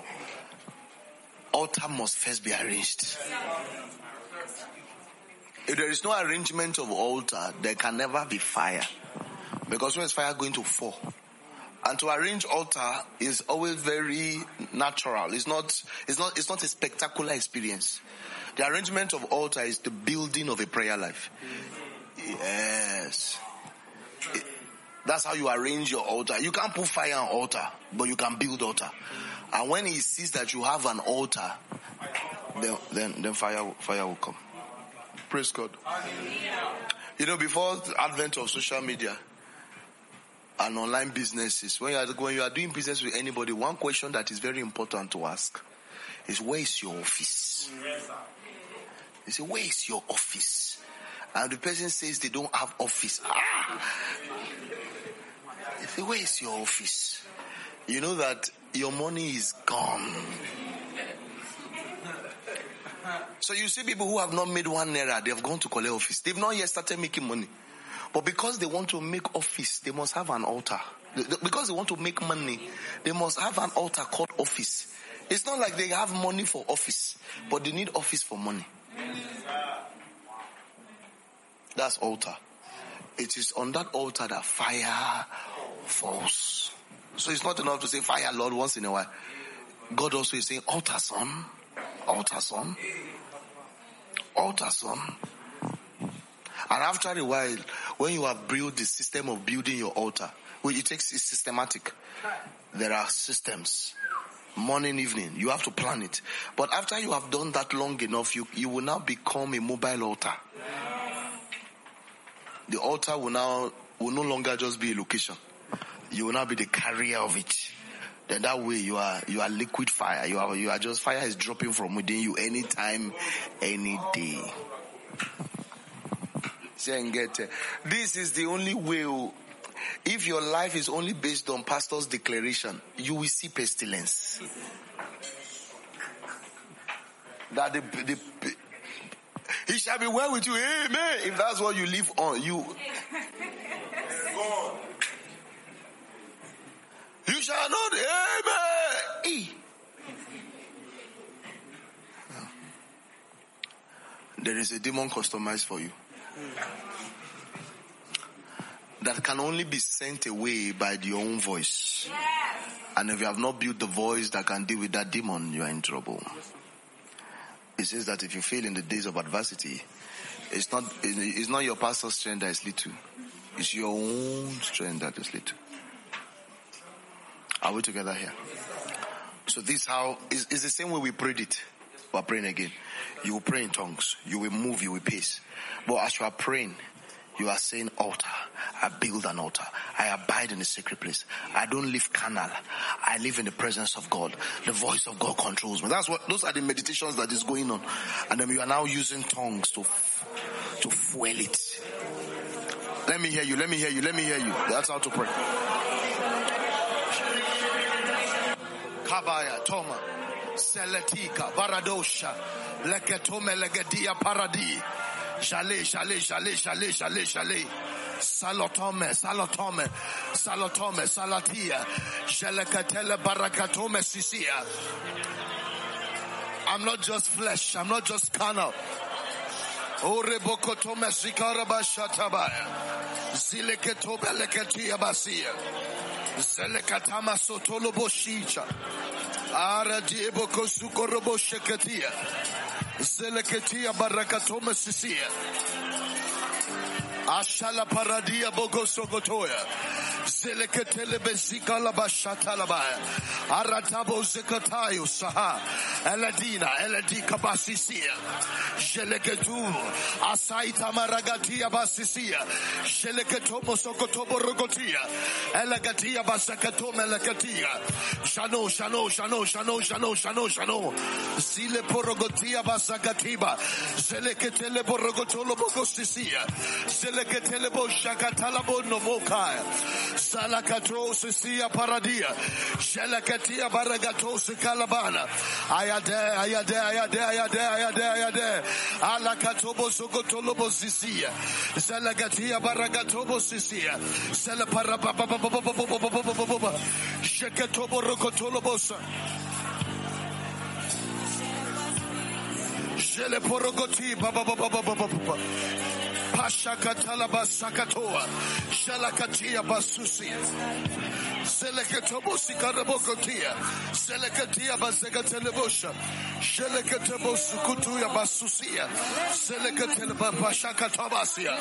altar must first be arranged. If there is no arrangement of altar, there can never be fire. Because where is fire going to fall? And to arrange altar is always very natural. It's not a spectacular experience. The arrangement of altar is the building of a prayer life. Yes. That's how you arrange your altar. You can't put fire on altar, but you can build altar. And when he sees that you have an altar, then fire will come. Praise God. You know, before the advent of social media and online businesses, when you are doing business with anybody, one question that is very important to ask is, where is your office? They say, where is your office? And the person says they don't have office. They say, where is your office? You know that your money is gone. So you see people who have not made 1 naira, they have gone to collect office. They've not yet started making money. But because they want to make office, they must have an altar. Because they want to make money, they must have an altar called office. It's not like they have money for office, but they need office for money. That's altar. It is on that altar that fire falls. So it's not enough to say fire, Lord, once in a while. God also is saying, altar, son. Altar, son. Altar, son. And after a while, when you have built the system of building your altar, it's systematic. There are systems. Morning, evening. You have to plan it. But after you have done that long enough, you will now become a mobile altar. The altar will no longer just be a location. You will now be the carrier of it. Then that way you are liquid fire. You are just, fire is dropping from within you anytime, any day. This is the only way. If your life is only based on pastor's declaration, you will see pestilence. That he shall be well with you. Amen. If that's what you live on, you shall not. Amen. There is a demon customized for you that can only be sent away by your own voice. And if you have not built the voice that can deal with that demon, you are in trouble. It says that if you fail in the days of adversity, it's not your pastor's strength that is little. It's your own strength that is little. Are we together here? So this how is the same way we prayed it. We are praying again. You will pray in tongues. You will move. You will pace. But as you are praying, you are saying, altar. I build an altar. I abide in the sacred place. I don't live carnal. I live in the presence of God. The voice of God controls me. Those are the meditations that is going on. And then you are now using tongues to fuel it. Let me hear you. Let me hear you. Let me hear you. That's how to pray. Kabaya, Toma, Seletika, Baradosha, Leketome, Legedia, Paradi. Shale. Salotome, Salatia. Jelekatele barakatome sisia. I'm not just flesh, I'm not just carnal. Orebokotome sikarabashatabaya. Zileketobe leketia basia. Zelekatama sotolobo shicha. Aradieboko sukorobo sheketia. Zeleketia barakatome sisia. Ashala paradia bogo sogotoya. Zeleketele bezika la bashata la baya. Aratabo zekatayo saha. Eladika basisia. Jeleketu. Asaita maragatia basisia. Jeleketomo sokotobo rogotia. Elagatia basakatome lekatia. Shano. Zile porogotia basakatiba. Zeleketele borogotolo bogosisia. Zelekatelebo shakatalabo nomokaya. Salakato sisia paradia. Shelakatia baragato sikalabana. Ayade. Alakatobo sokotolobo sisia. Zelagatia baragatobo sisia. Selaparababa. Shekatobo rokotolobosa. Jele porogoti baba baba baba baba. Pasha katala basakatoa. Shalakatia basusi. Selekatobosi karabokotia. Selekatia basakatelebosha. Shelekatebosukutuya basusia. Selekateleba bashakatobasia.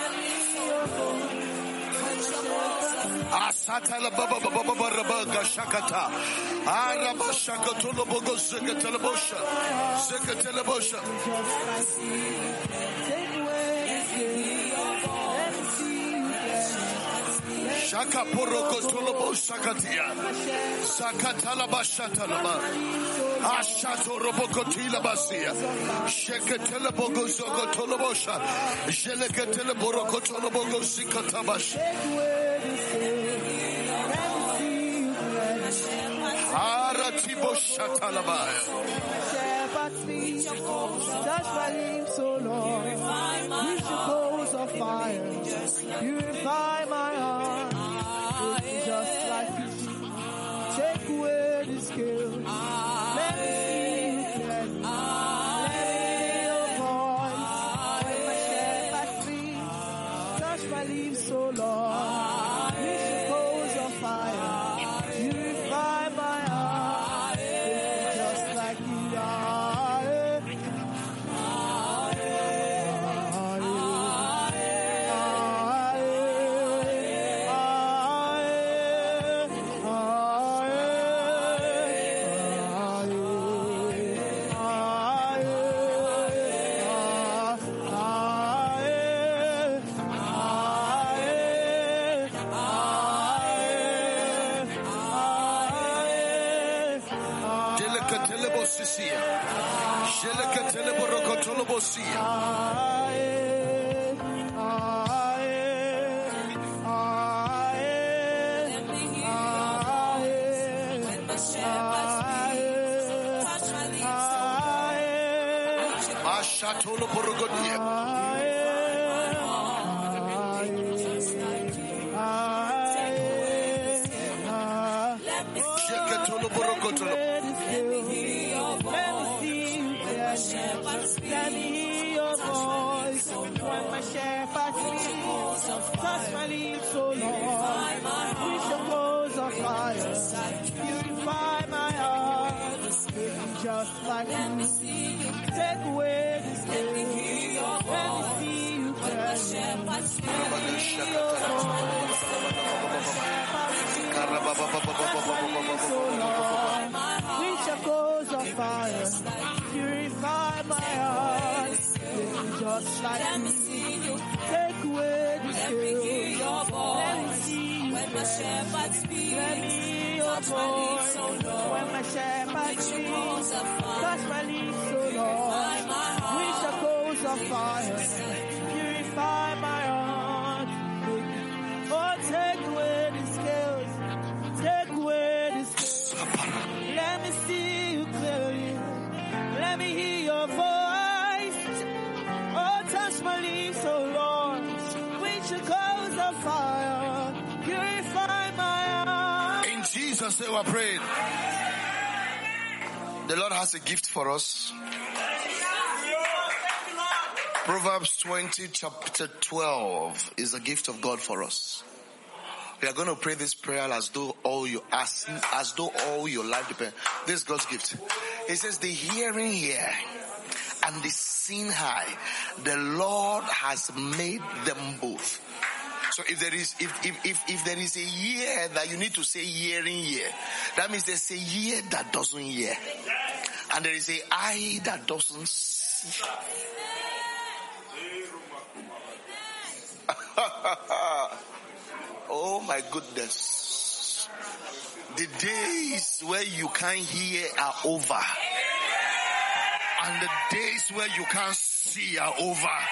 Asatala baba baba baba rabaga shakata. Araba shakatolo bogo sekatelebosha. Sekatelebosha. Shaka poroko tolobo shakatia. Sakatala bashatalaba. Ashato robokotila basia. Shekatele bogo zogo tolobosha. Jelekatele boroko tolobogo sikatabash. Aratibo shatalaba. Touch my lips, oh Lord. With your coals of fire, purify my heart. Just like you see, take away the scales. Let me see you clearly. Let me hear your voice. When my shepherd speaks, touch my lips, oh Lord. With your coals of fire, purify my heart. Just like you are. Ashatolo Borogodia. Shekatolo Borogotolo. Let me hear your voice when my shepherd speaks. Touch my lips, oh Lord. With your coals of fire, purify my heart. Just like you, take away the scales. Let me see you clearly. Let me hear your voice. With your coals of fire, purify my heart. Just like you, take away the scales. Let me see you when my shepherd speaks. Let me hear your voice when my shepherd speaks. Touch my lips, oh Lord. With the coals of fire, purify my heart. Oh, take away the scales. Take away the scales. Let me see you clearly. Let me hear your voice. Oh, touch my lips, oh Lord. With your coals of fire, purify my heart. In Jesus' name we pray. The Lord has a gift for us. Proverbs 20 chapter 12 is the gift of God for us. We are going to pray this prayer as though all your life depends. This is God's gift. It says the hearing ear and the seeing eye, the Lord has made them both. So if there is a ear that you need to say hearing ear, that means there's a ear that doesn't hear, and there is a eye that doesn't see. Oh my goodness. The days where you can't hear are over. And the days where you can't see are over.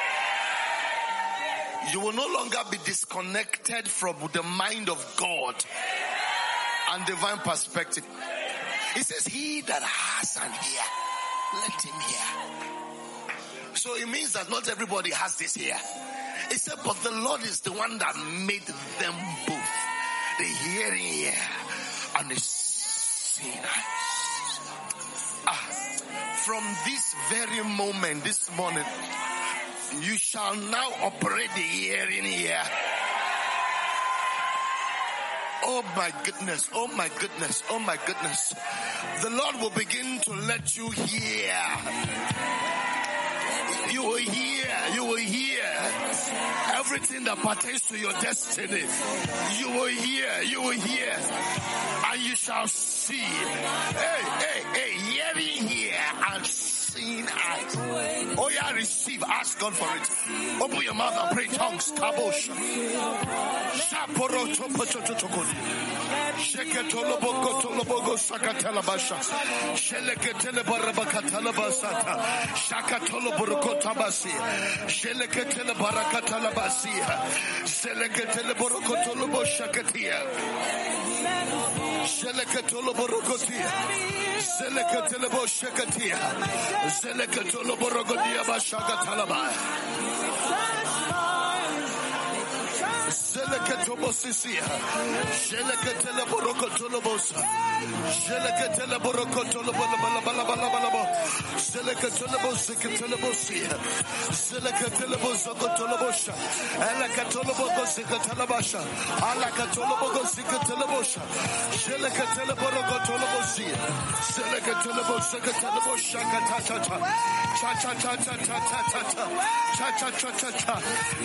You will no longer be disconnected from the mind of God and divine perspective. It says, he that has an ear, let him hear. So it means that not everybody has this ear. It said, but the Lord is the one that made them both. The hearing ear and the seeing eyes. from this very moment, this morning, you shall now operate the hearing here. Oh my goodness, oh my goodness, oh my goodness. The Lord will begin to let you hear. You will hear everything that pertains to your destiny. You will hear, and you shall see. Hearing here and seeing eyes. Oh yeah, receive, ask God for it. Open your mouth and pray tongues. Kabosh. Sheketolobogo tolobogo sakatalabasha. Sheleketelebarabakatalabasata. Shakatoloborokotobasi. Sheleketelebarakatalabasi. Sheleketeleborokotoloboshakatia. Sheleketoloborokotia. Sheleketeleborshakatia. Sheleketoloborokotia bashakatalaba. Zeleketobosisia, Zeleketeleborokotolobosa, Zeleketeleborokotolobalabalabalabalabo, Zeleketolebosiketolobosia, Zeleketolebosokotolobosha, Alakatolobogosikatelabasha, Alakatolobogosikatelabosha, Zeleketeleborokotolobosia, Zeleketolebosikatelabosha, cha-cha-cha-cha, cha-cha-cha-cha-cha-cha-cha, cha-cha-cha-cha-cha,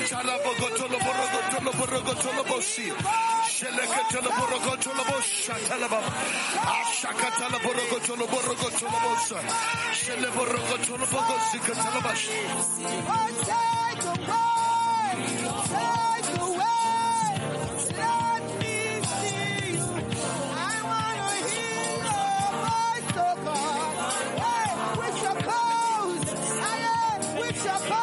Borogotolobosi, Shelekatoloborogotolobosha, Talabab, Ashakatalaborogotoloborogotolobosa, Sheleborogotolobogosika Talabash. Take away, let me see you. I want to hear your voice, oh God. Hey, with your clothes, with your clothes.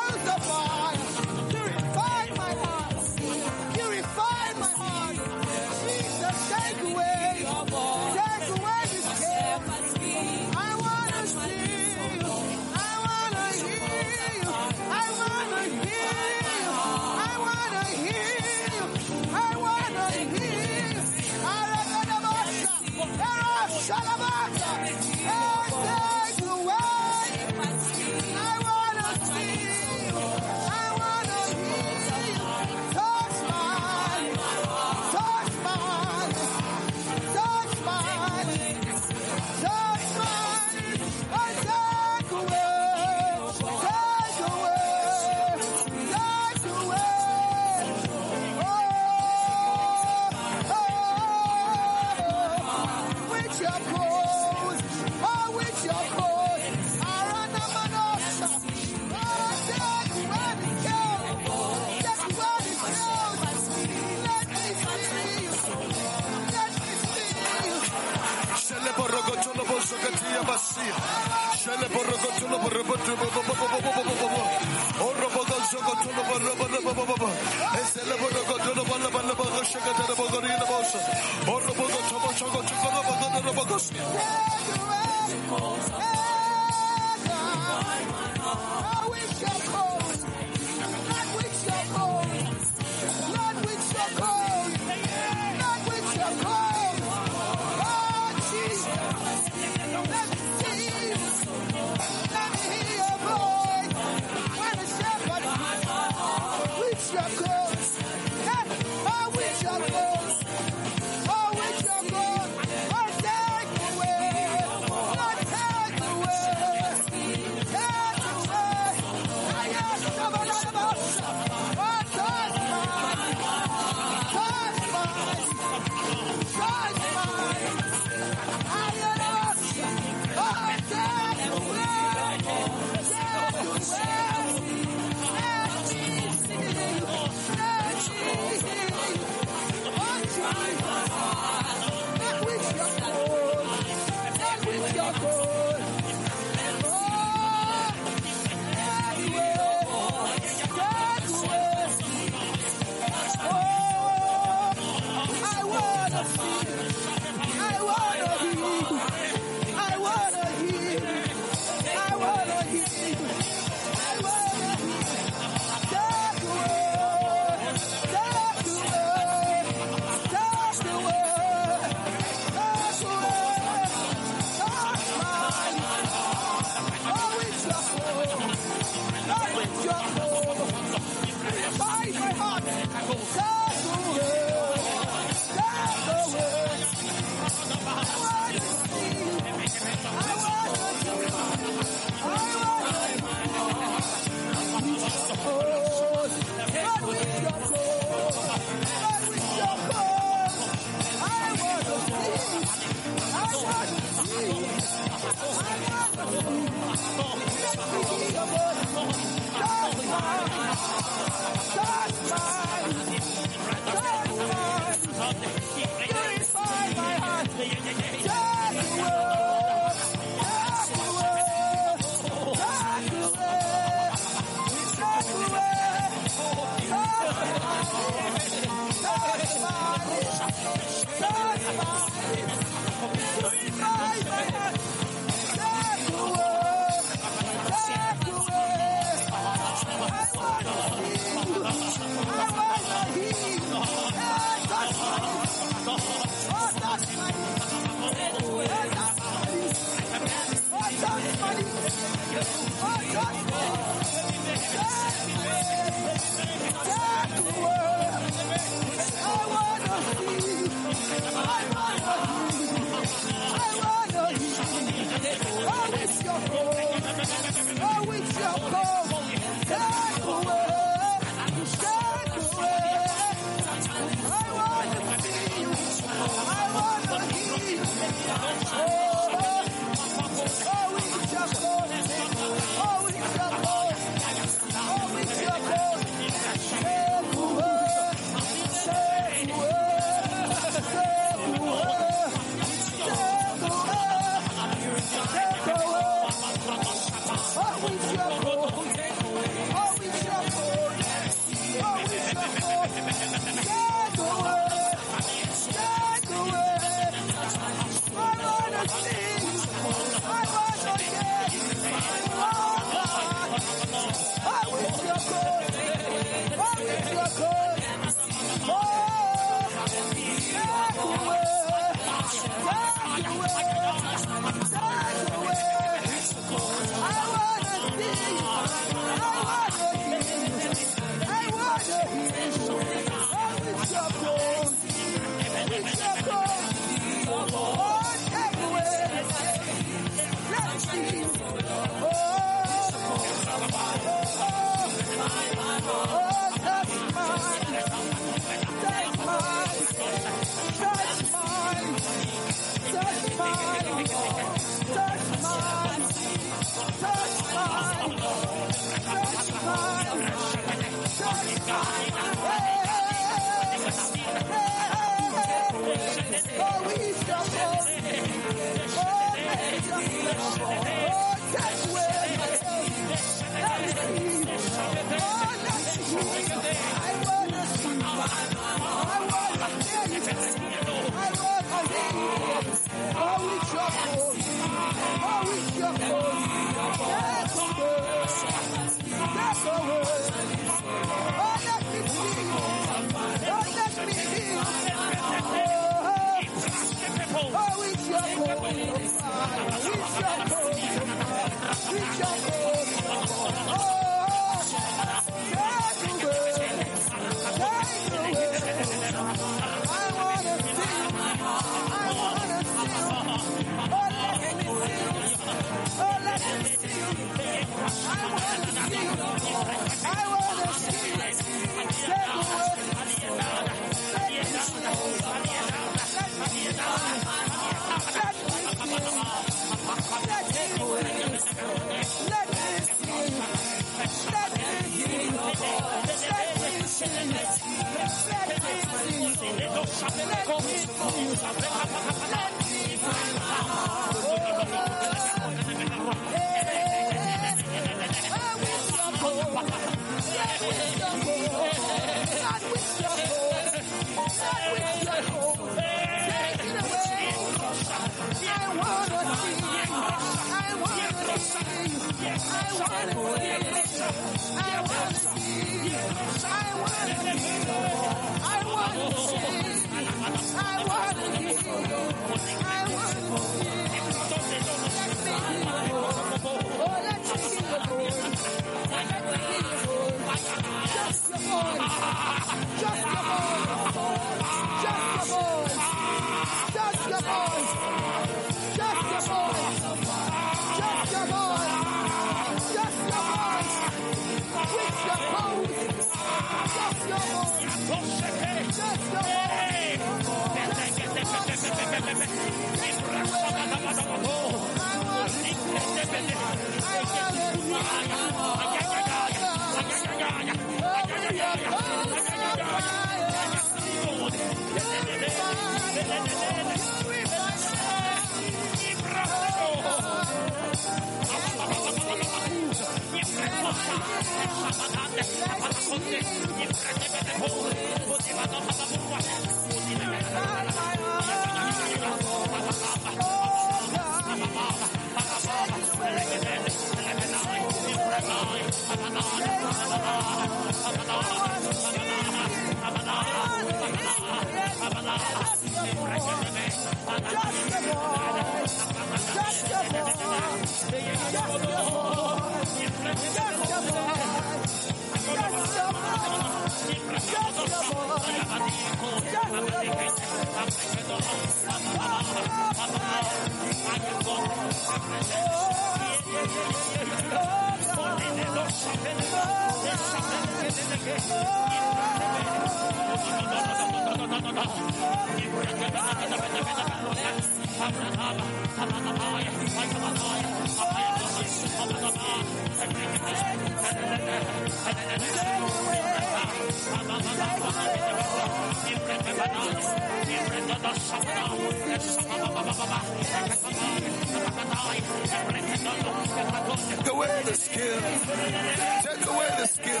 Take away the skill. Take away the skill.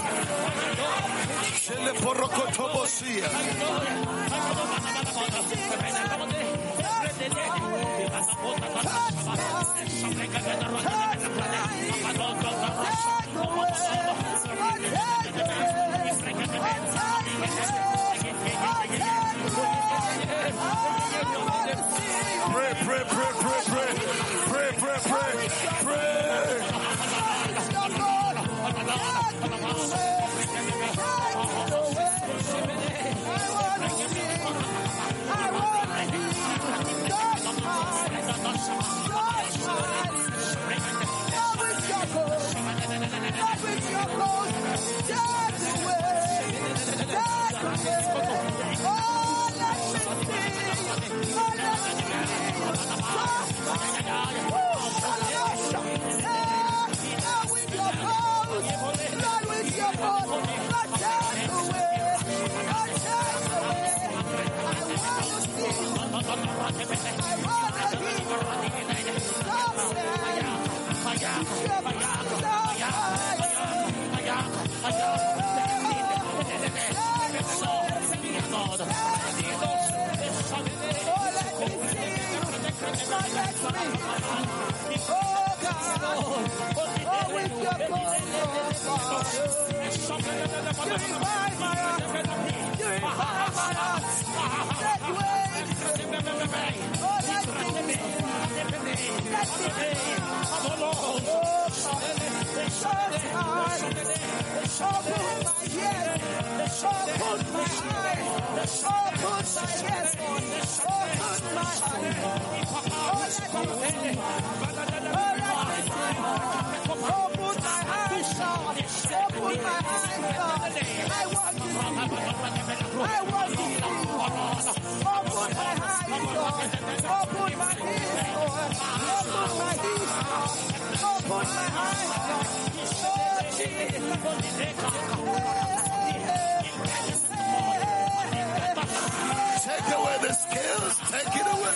Take away the skills. Take it away.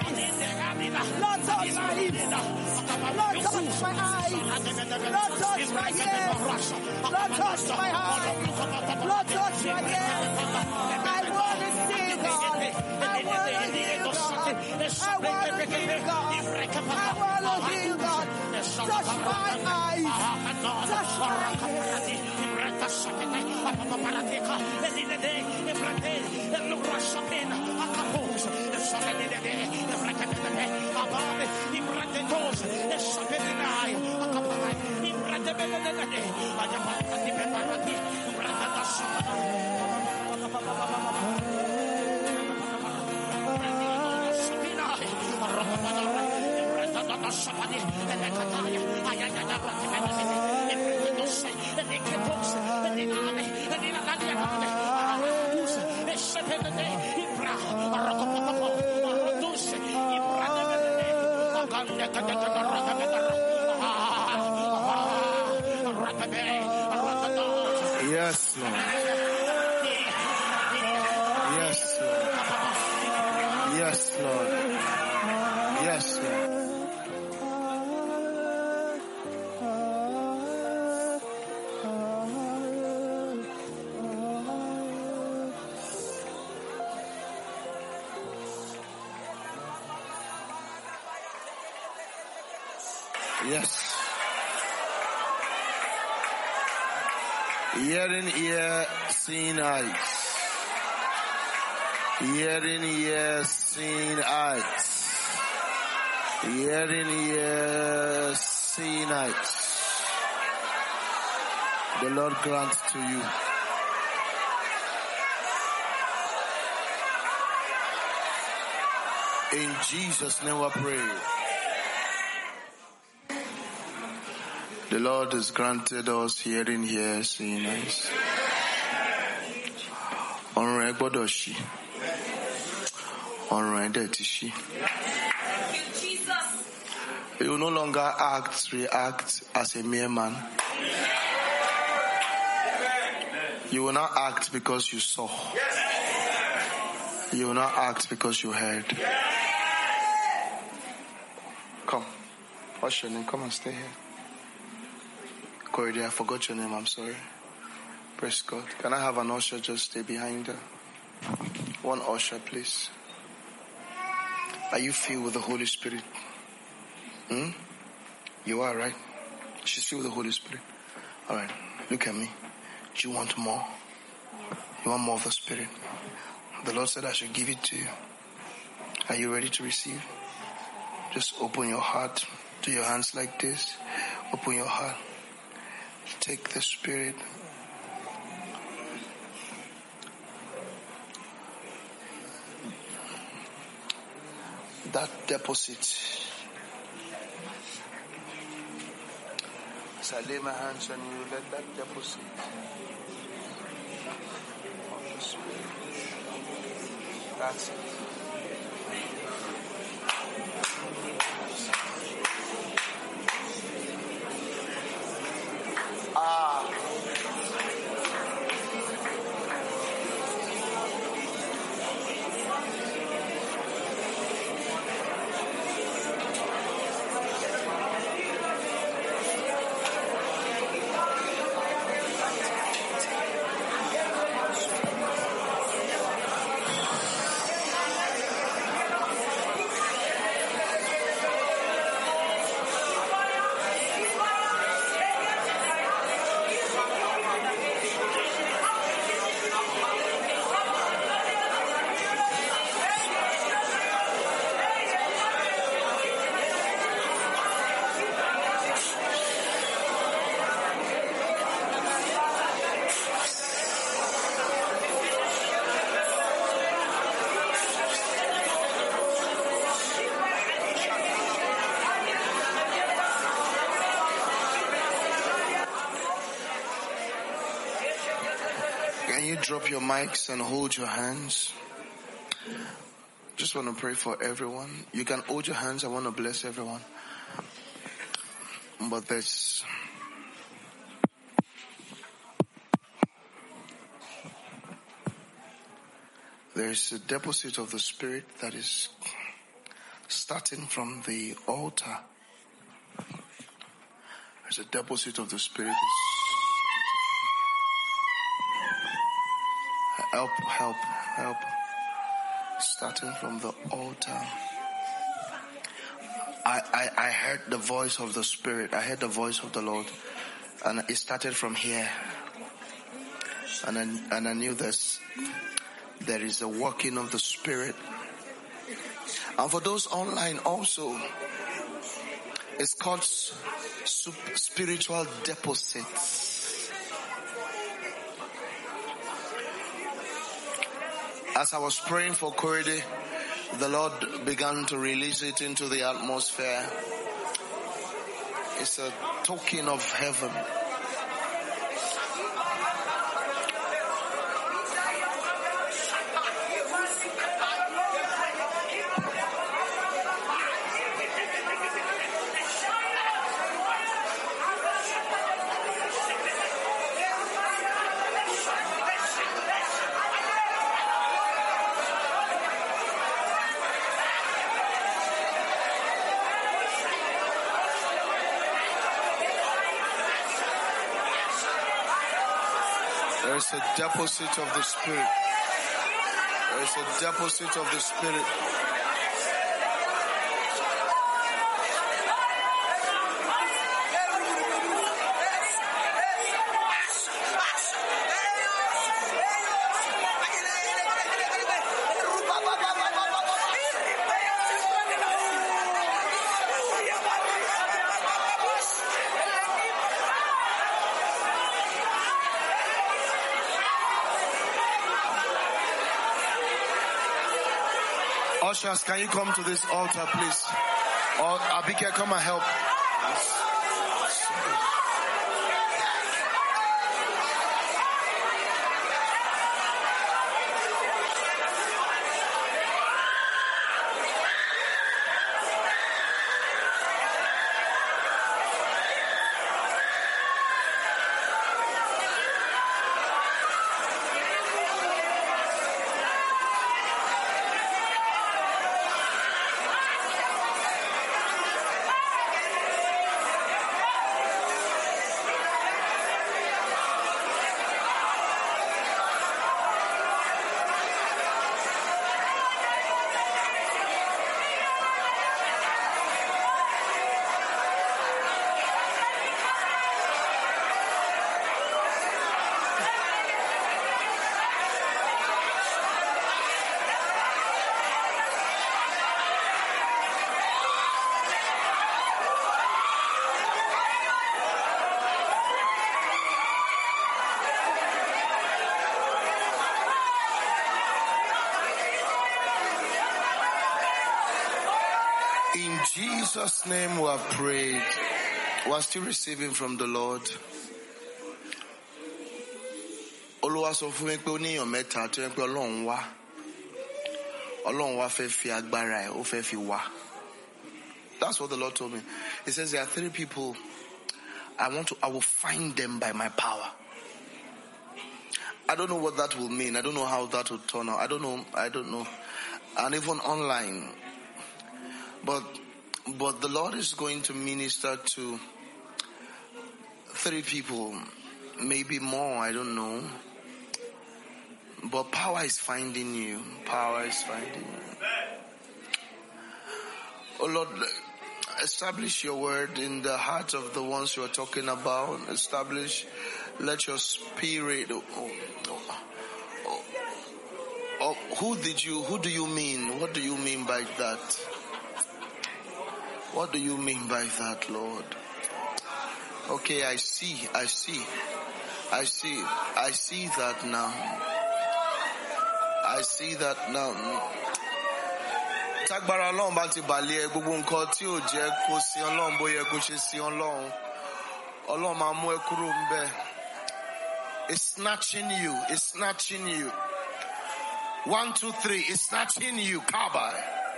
Lord, touch my lips. Lord, touch my eyes. Lord, touch my ears. Lord, touch my heart. Lord, touch my ears. I want to see God. I want to hear God. I want to hear God. I want to hear God. Touch my eyes. Touch my ears. Yes, Lord. Yes, Lord. Yes, Lord. Yes, Lord. Yes. Hearing ear, seeing eyes. Hearing ear, seeing eyes. Hearing ear, seeing eyes. The Lord grant to you. In Jesus' name we pray. The Lord has granted us hearing here, seeing eyes. Ọ̀run ẹ gbọ́dọ̀ ṣí. Ọ̀run ẹ dẹ̀ ti ṣí. You will no longer react as a mere man. You will not act because you saw. You will not act because you heard. Come. What's your name? Come and stay here. Corey, I forgot your name. I'm sorry. Praise God. Can I have an usher just stay behind her? One usher, please. Are you filled with the Holy Spirit? You are, right? She's filled with the Holy Spirit. All right. Look at me. Do you want more? You want more of the Spirit? The Lord said I should give it to you. Are you ready to receive? Just open your heart. Do your hands like this. Open your heart. Take the Spirit. That deposit. As I lay my hands on you, let that deposit of the Spirit. That's it. Can you drop your mics and hold your hands? Just want to pray for everyone. You can hold your hands. I want to bless everyone. But there's a deposit of the Spirit that is starting from the altar. There's a deposit of the Spirit. Help. Starting from the altar. I heard the voice of the Spirit. I heard the voice of the Lord. And it started from here. And I knew there is a working of the Spirit. And for those online also, it's called spiritual deposits. As I was praying for Korede, the Lord began to release it into the atmosphere. It's a token of heaven. There is a deposit of the Spirit. There is a deposit of the Spirit. Ushers, can you come to this altar, please? Or Abike, come and help. In Jesus' name we have prayed. We are still receiving from the Lord. Olúwa sọ fún mi pé ó ní èèyàn mẹ́ta tó yẹ pé Ọlọ́run wá fẹ́ fi agbára ẹ̀, ó fẹ́ fi wá. That's what the Lord told me. He says there are 3 people. I will find them by my power. I don't know what that will mean. I don't know how that will turn out. I don't know. And even online. But the Lord is going to minister to 3 people, maybe more, I don't know. But power is finding you. Power is finding you. Oh Lord, establish your word in the heart of the ones you are talking about. Let your spirit. Who do you mean? What do you mean by that? What do you mean by that, Lord? Okay, I see that now. I see that now. Tagbara Ọlọ́run bá ti balẹ̀ gbogbo nǹkan tí ò jẹ́ kó sí Ọlọ́run bó yẹ kó ṣe sí Ọlọ́run. Ọlọ́run máa mú ẹ kúrò ńbẹ̀. It's snatching you. It's snatching you. 1, 2, 3. It's snatching you. Kabai.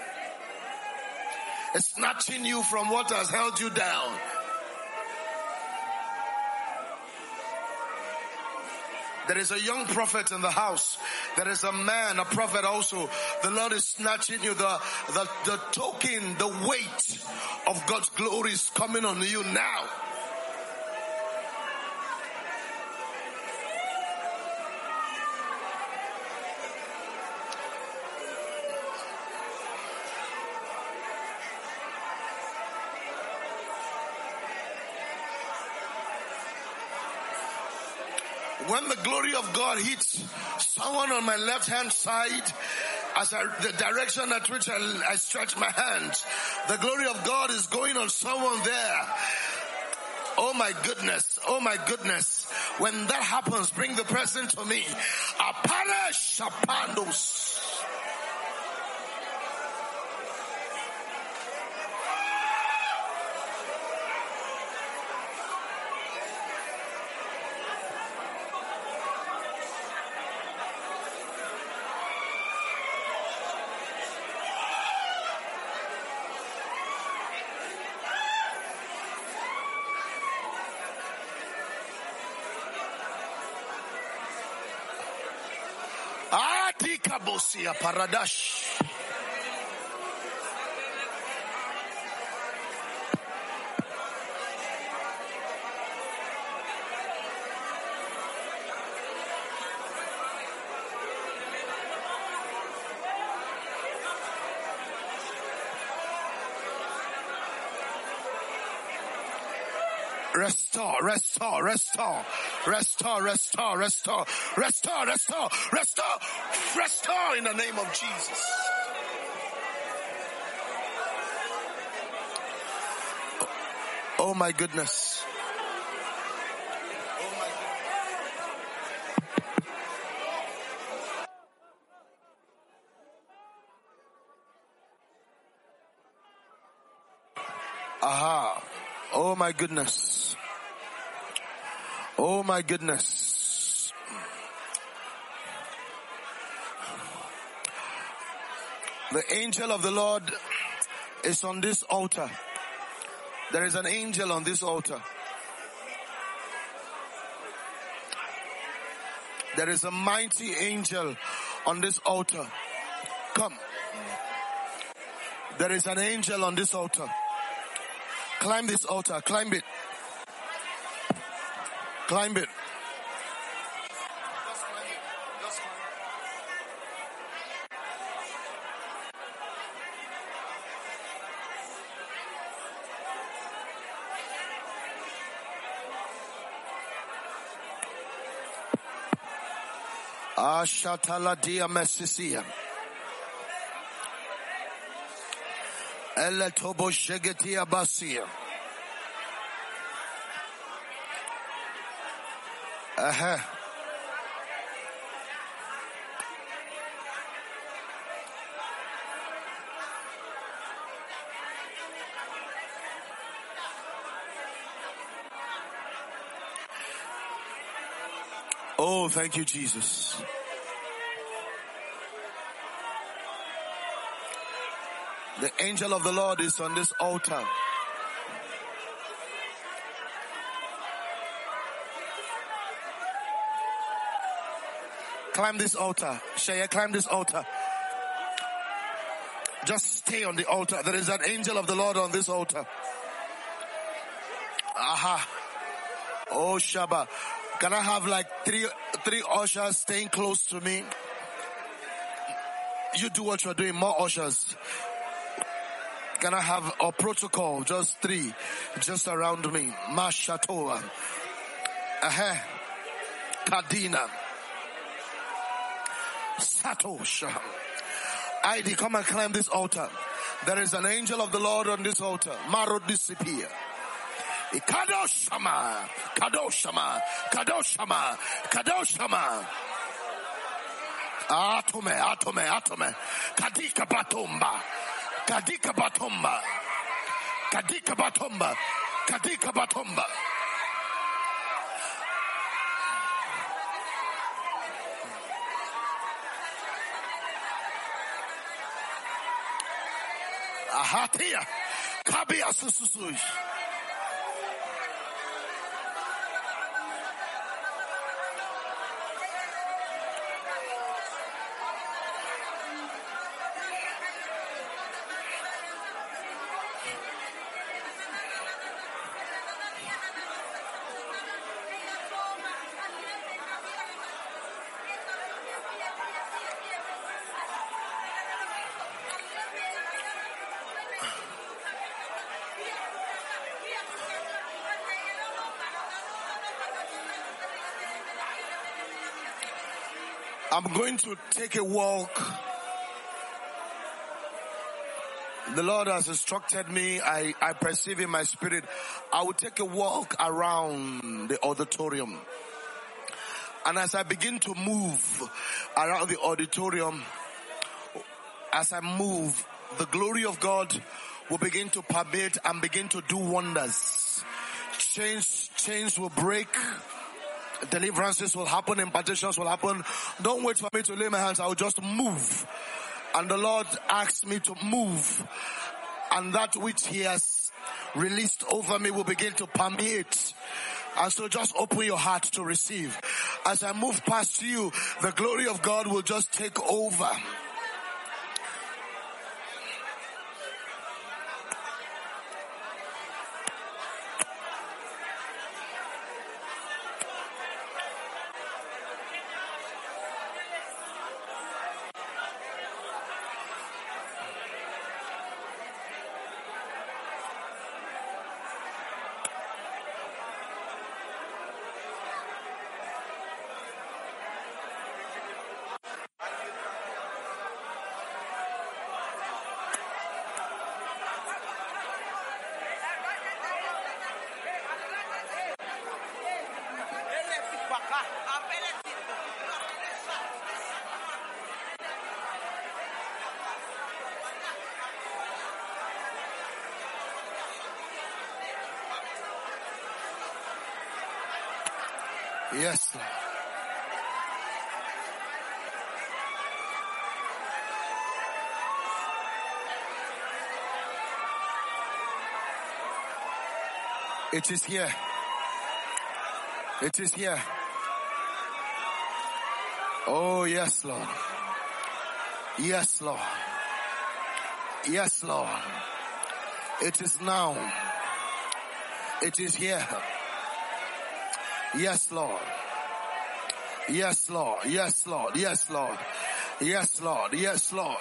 It's snatching you from what has held you down. There is a young prophet in the house. There is a man, a prophet also. The Lord is snatching you. The token, the weight of God's glory is coming on you now. When the glory of God hits someone on my left hand side, the direction at which I stretch my hands, the glory of God is going on someone there. Oh my goodness, oh my goodness. When that happens, bring the person to me. Apare shapandos. Kabosia Paradash. Restore, restore, restore, restore, restore, restore, restore, restore, restore, restore in the name of Jesus. Oh my goodness. Oh my goodness. Aha. Oh my goodness. Oh my goodness. The angel of the Lord is on this altar. There is an angel on this altar. There is a mighty angel on this altar. Come. There is an angel on this altar. Climb this altar. Climb it. Climb it. Ashatala dia mesisia. Ele tobo shegetia basia. Oh, thank you, Jesus. The angel of the Lord is on this altar. Climb this altar. Shaya, climb this altar. Just stay on the altar. There is an angel of the Lord on this altar. Aha. Oh, Shaba. Can I have like three ushers staying close to me? You do what you're doing. More ushers. Can I have a protocol? Just three. Just around me. Mashatoa. Kadina. Satosha. Heidi, come and climb this altar. There is an angel of the Lord on this altar. Maro disappear. Kadoshama, Kadoshama, Kadoshama, Kadoshama. Atome. Kadika batomba. Kadika batomba. Kadika batomba. Kadika batomba. Ahatia. Kabia sususuj. I'm going to take a walk. The Lord has instructed me. I perceive in my spirit. I will take a walk around the auditorium. And as I begin to move around the auditorium, as I move, the glory of God will begin to permeate and begin to do wonders. Chains will break. Deliverances will happen. Impartations will happen. Don't wait for me to lay my hands. I will just move. And the Lord asks me to move. And that which He has released over me will begin to permeate. And so just open your heart to receive. As I move past you, the glory of God will just take over. Yes, Lord. It is here. It is here. Oh, yes, Lord. Yes, Lord. Yes, Lord. It is now. It is here. Yes, Lord. Yes, Lord. Yes, Lord. Yes, Lord. Yes, Lord. Yes, Lord.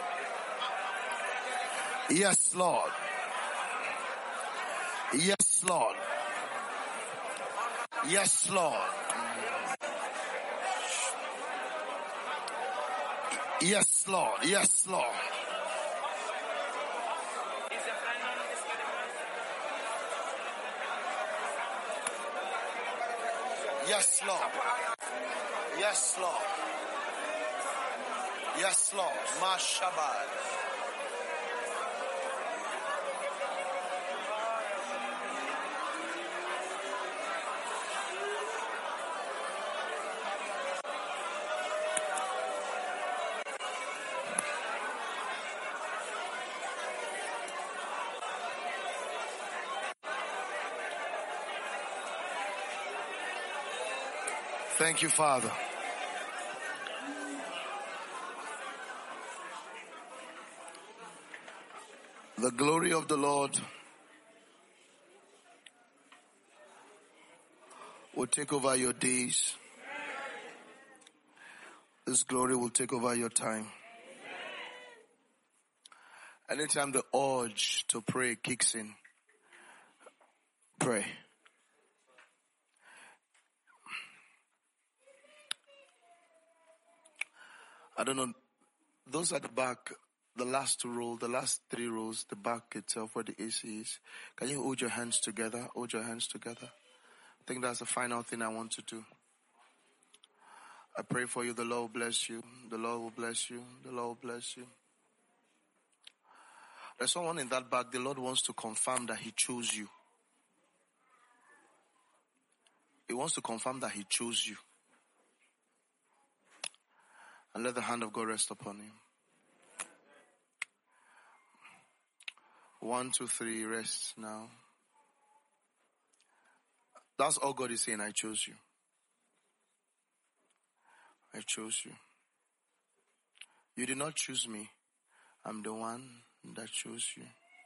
Yes, Lord. Yes, Lord. Yes, Lord. Yes, Lord. Yes, Lord. Yes, Lord. Yes, Lord. Yes, Lord. Mashabad. Thank you, Father. The glory of the Lord will take over your days. This glory will take over your time. Anytime the urge to pray kicks in, pray. I don't know, those at the back, the last three rows, the back itself where the AC is. Can you hold your hands together? Hold your hands together. I think that's the final thing I want to do. I pray for you. The Lord will bless you. The Lord will bless you. The Lord will bless you. There's someone in that back. The Lord wants to confirm that He chose you. He wants to confirm that He chose you. And let the hand of God rest upon him. 1, 2, 3, rest now. That's all God is saying. I chose you. I chose you. You did not choose me. I'm the one that chose you.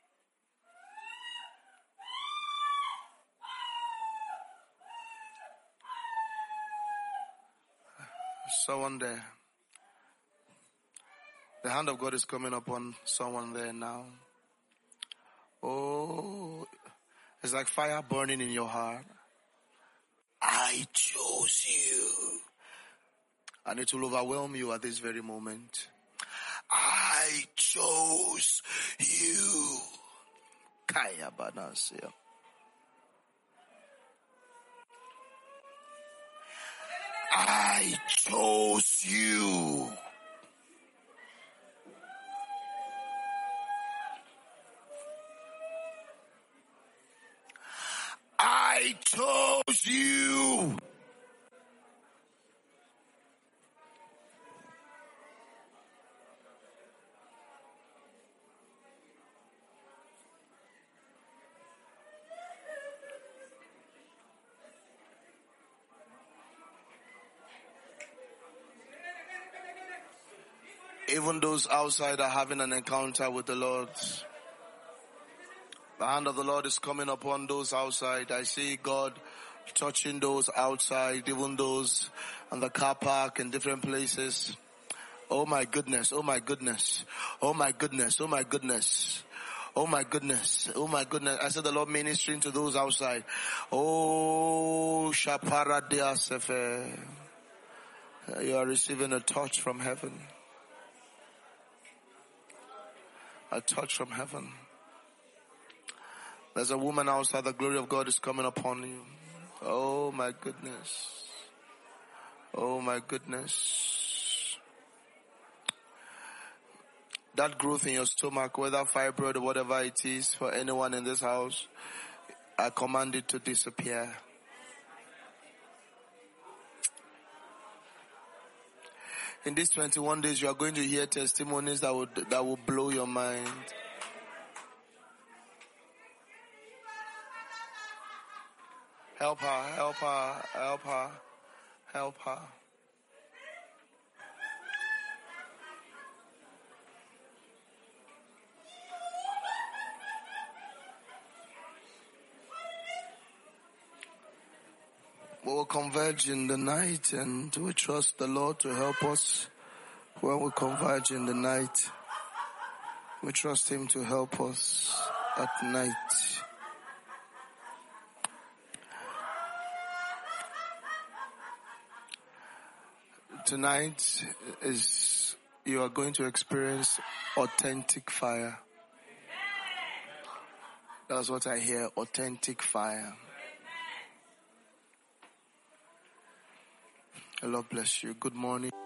Someone there. The hand of God is coming upon someone there now. Oh, it's like fire burning in your heart. I chose you. And it will overwhelm you at this very moment. I chose you. Kaya Banasia. I chose you. I chose you. Even those outside are having an encounter with the Lord. The hand of the Lord is coming upon those outside. I see God touching those outside, even those on the car park in different places. Oh my goodness, oh my goodness, oh my goodness, oh my goodness. Oh my goodness, oh my goodness. I said the Lord ministering to those outside. Oh, Shapara Dea Sefe. You are receiving a touch from heaven. A touch from heaven. There's a woman outside. The glory of God is coming upon you. Oh my goodness. Oh my goodness. That growth in your stomach, whether fibroid or whatever it is for anyone in this house, I command it to disappear. In these 21 days, you are going to hear testimonies that will blow your mind. Help her, help her, help her, help her. We will converge in the night, and we trust the Lord to help us when we converge in the night. We trust Him to help us at night. Tonight is, you are going to experience authentic fire. That's what I hear, authentic fire. The Lord bless you. Good morning.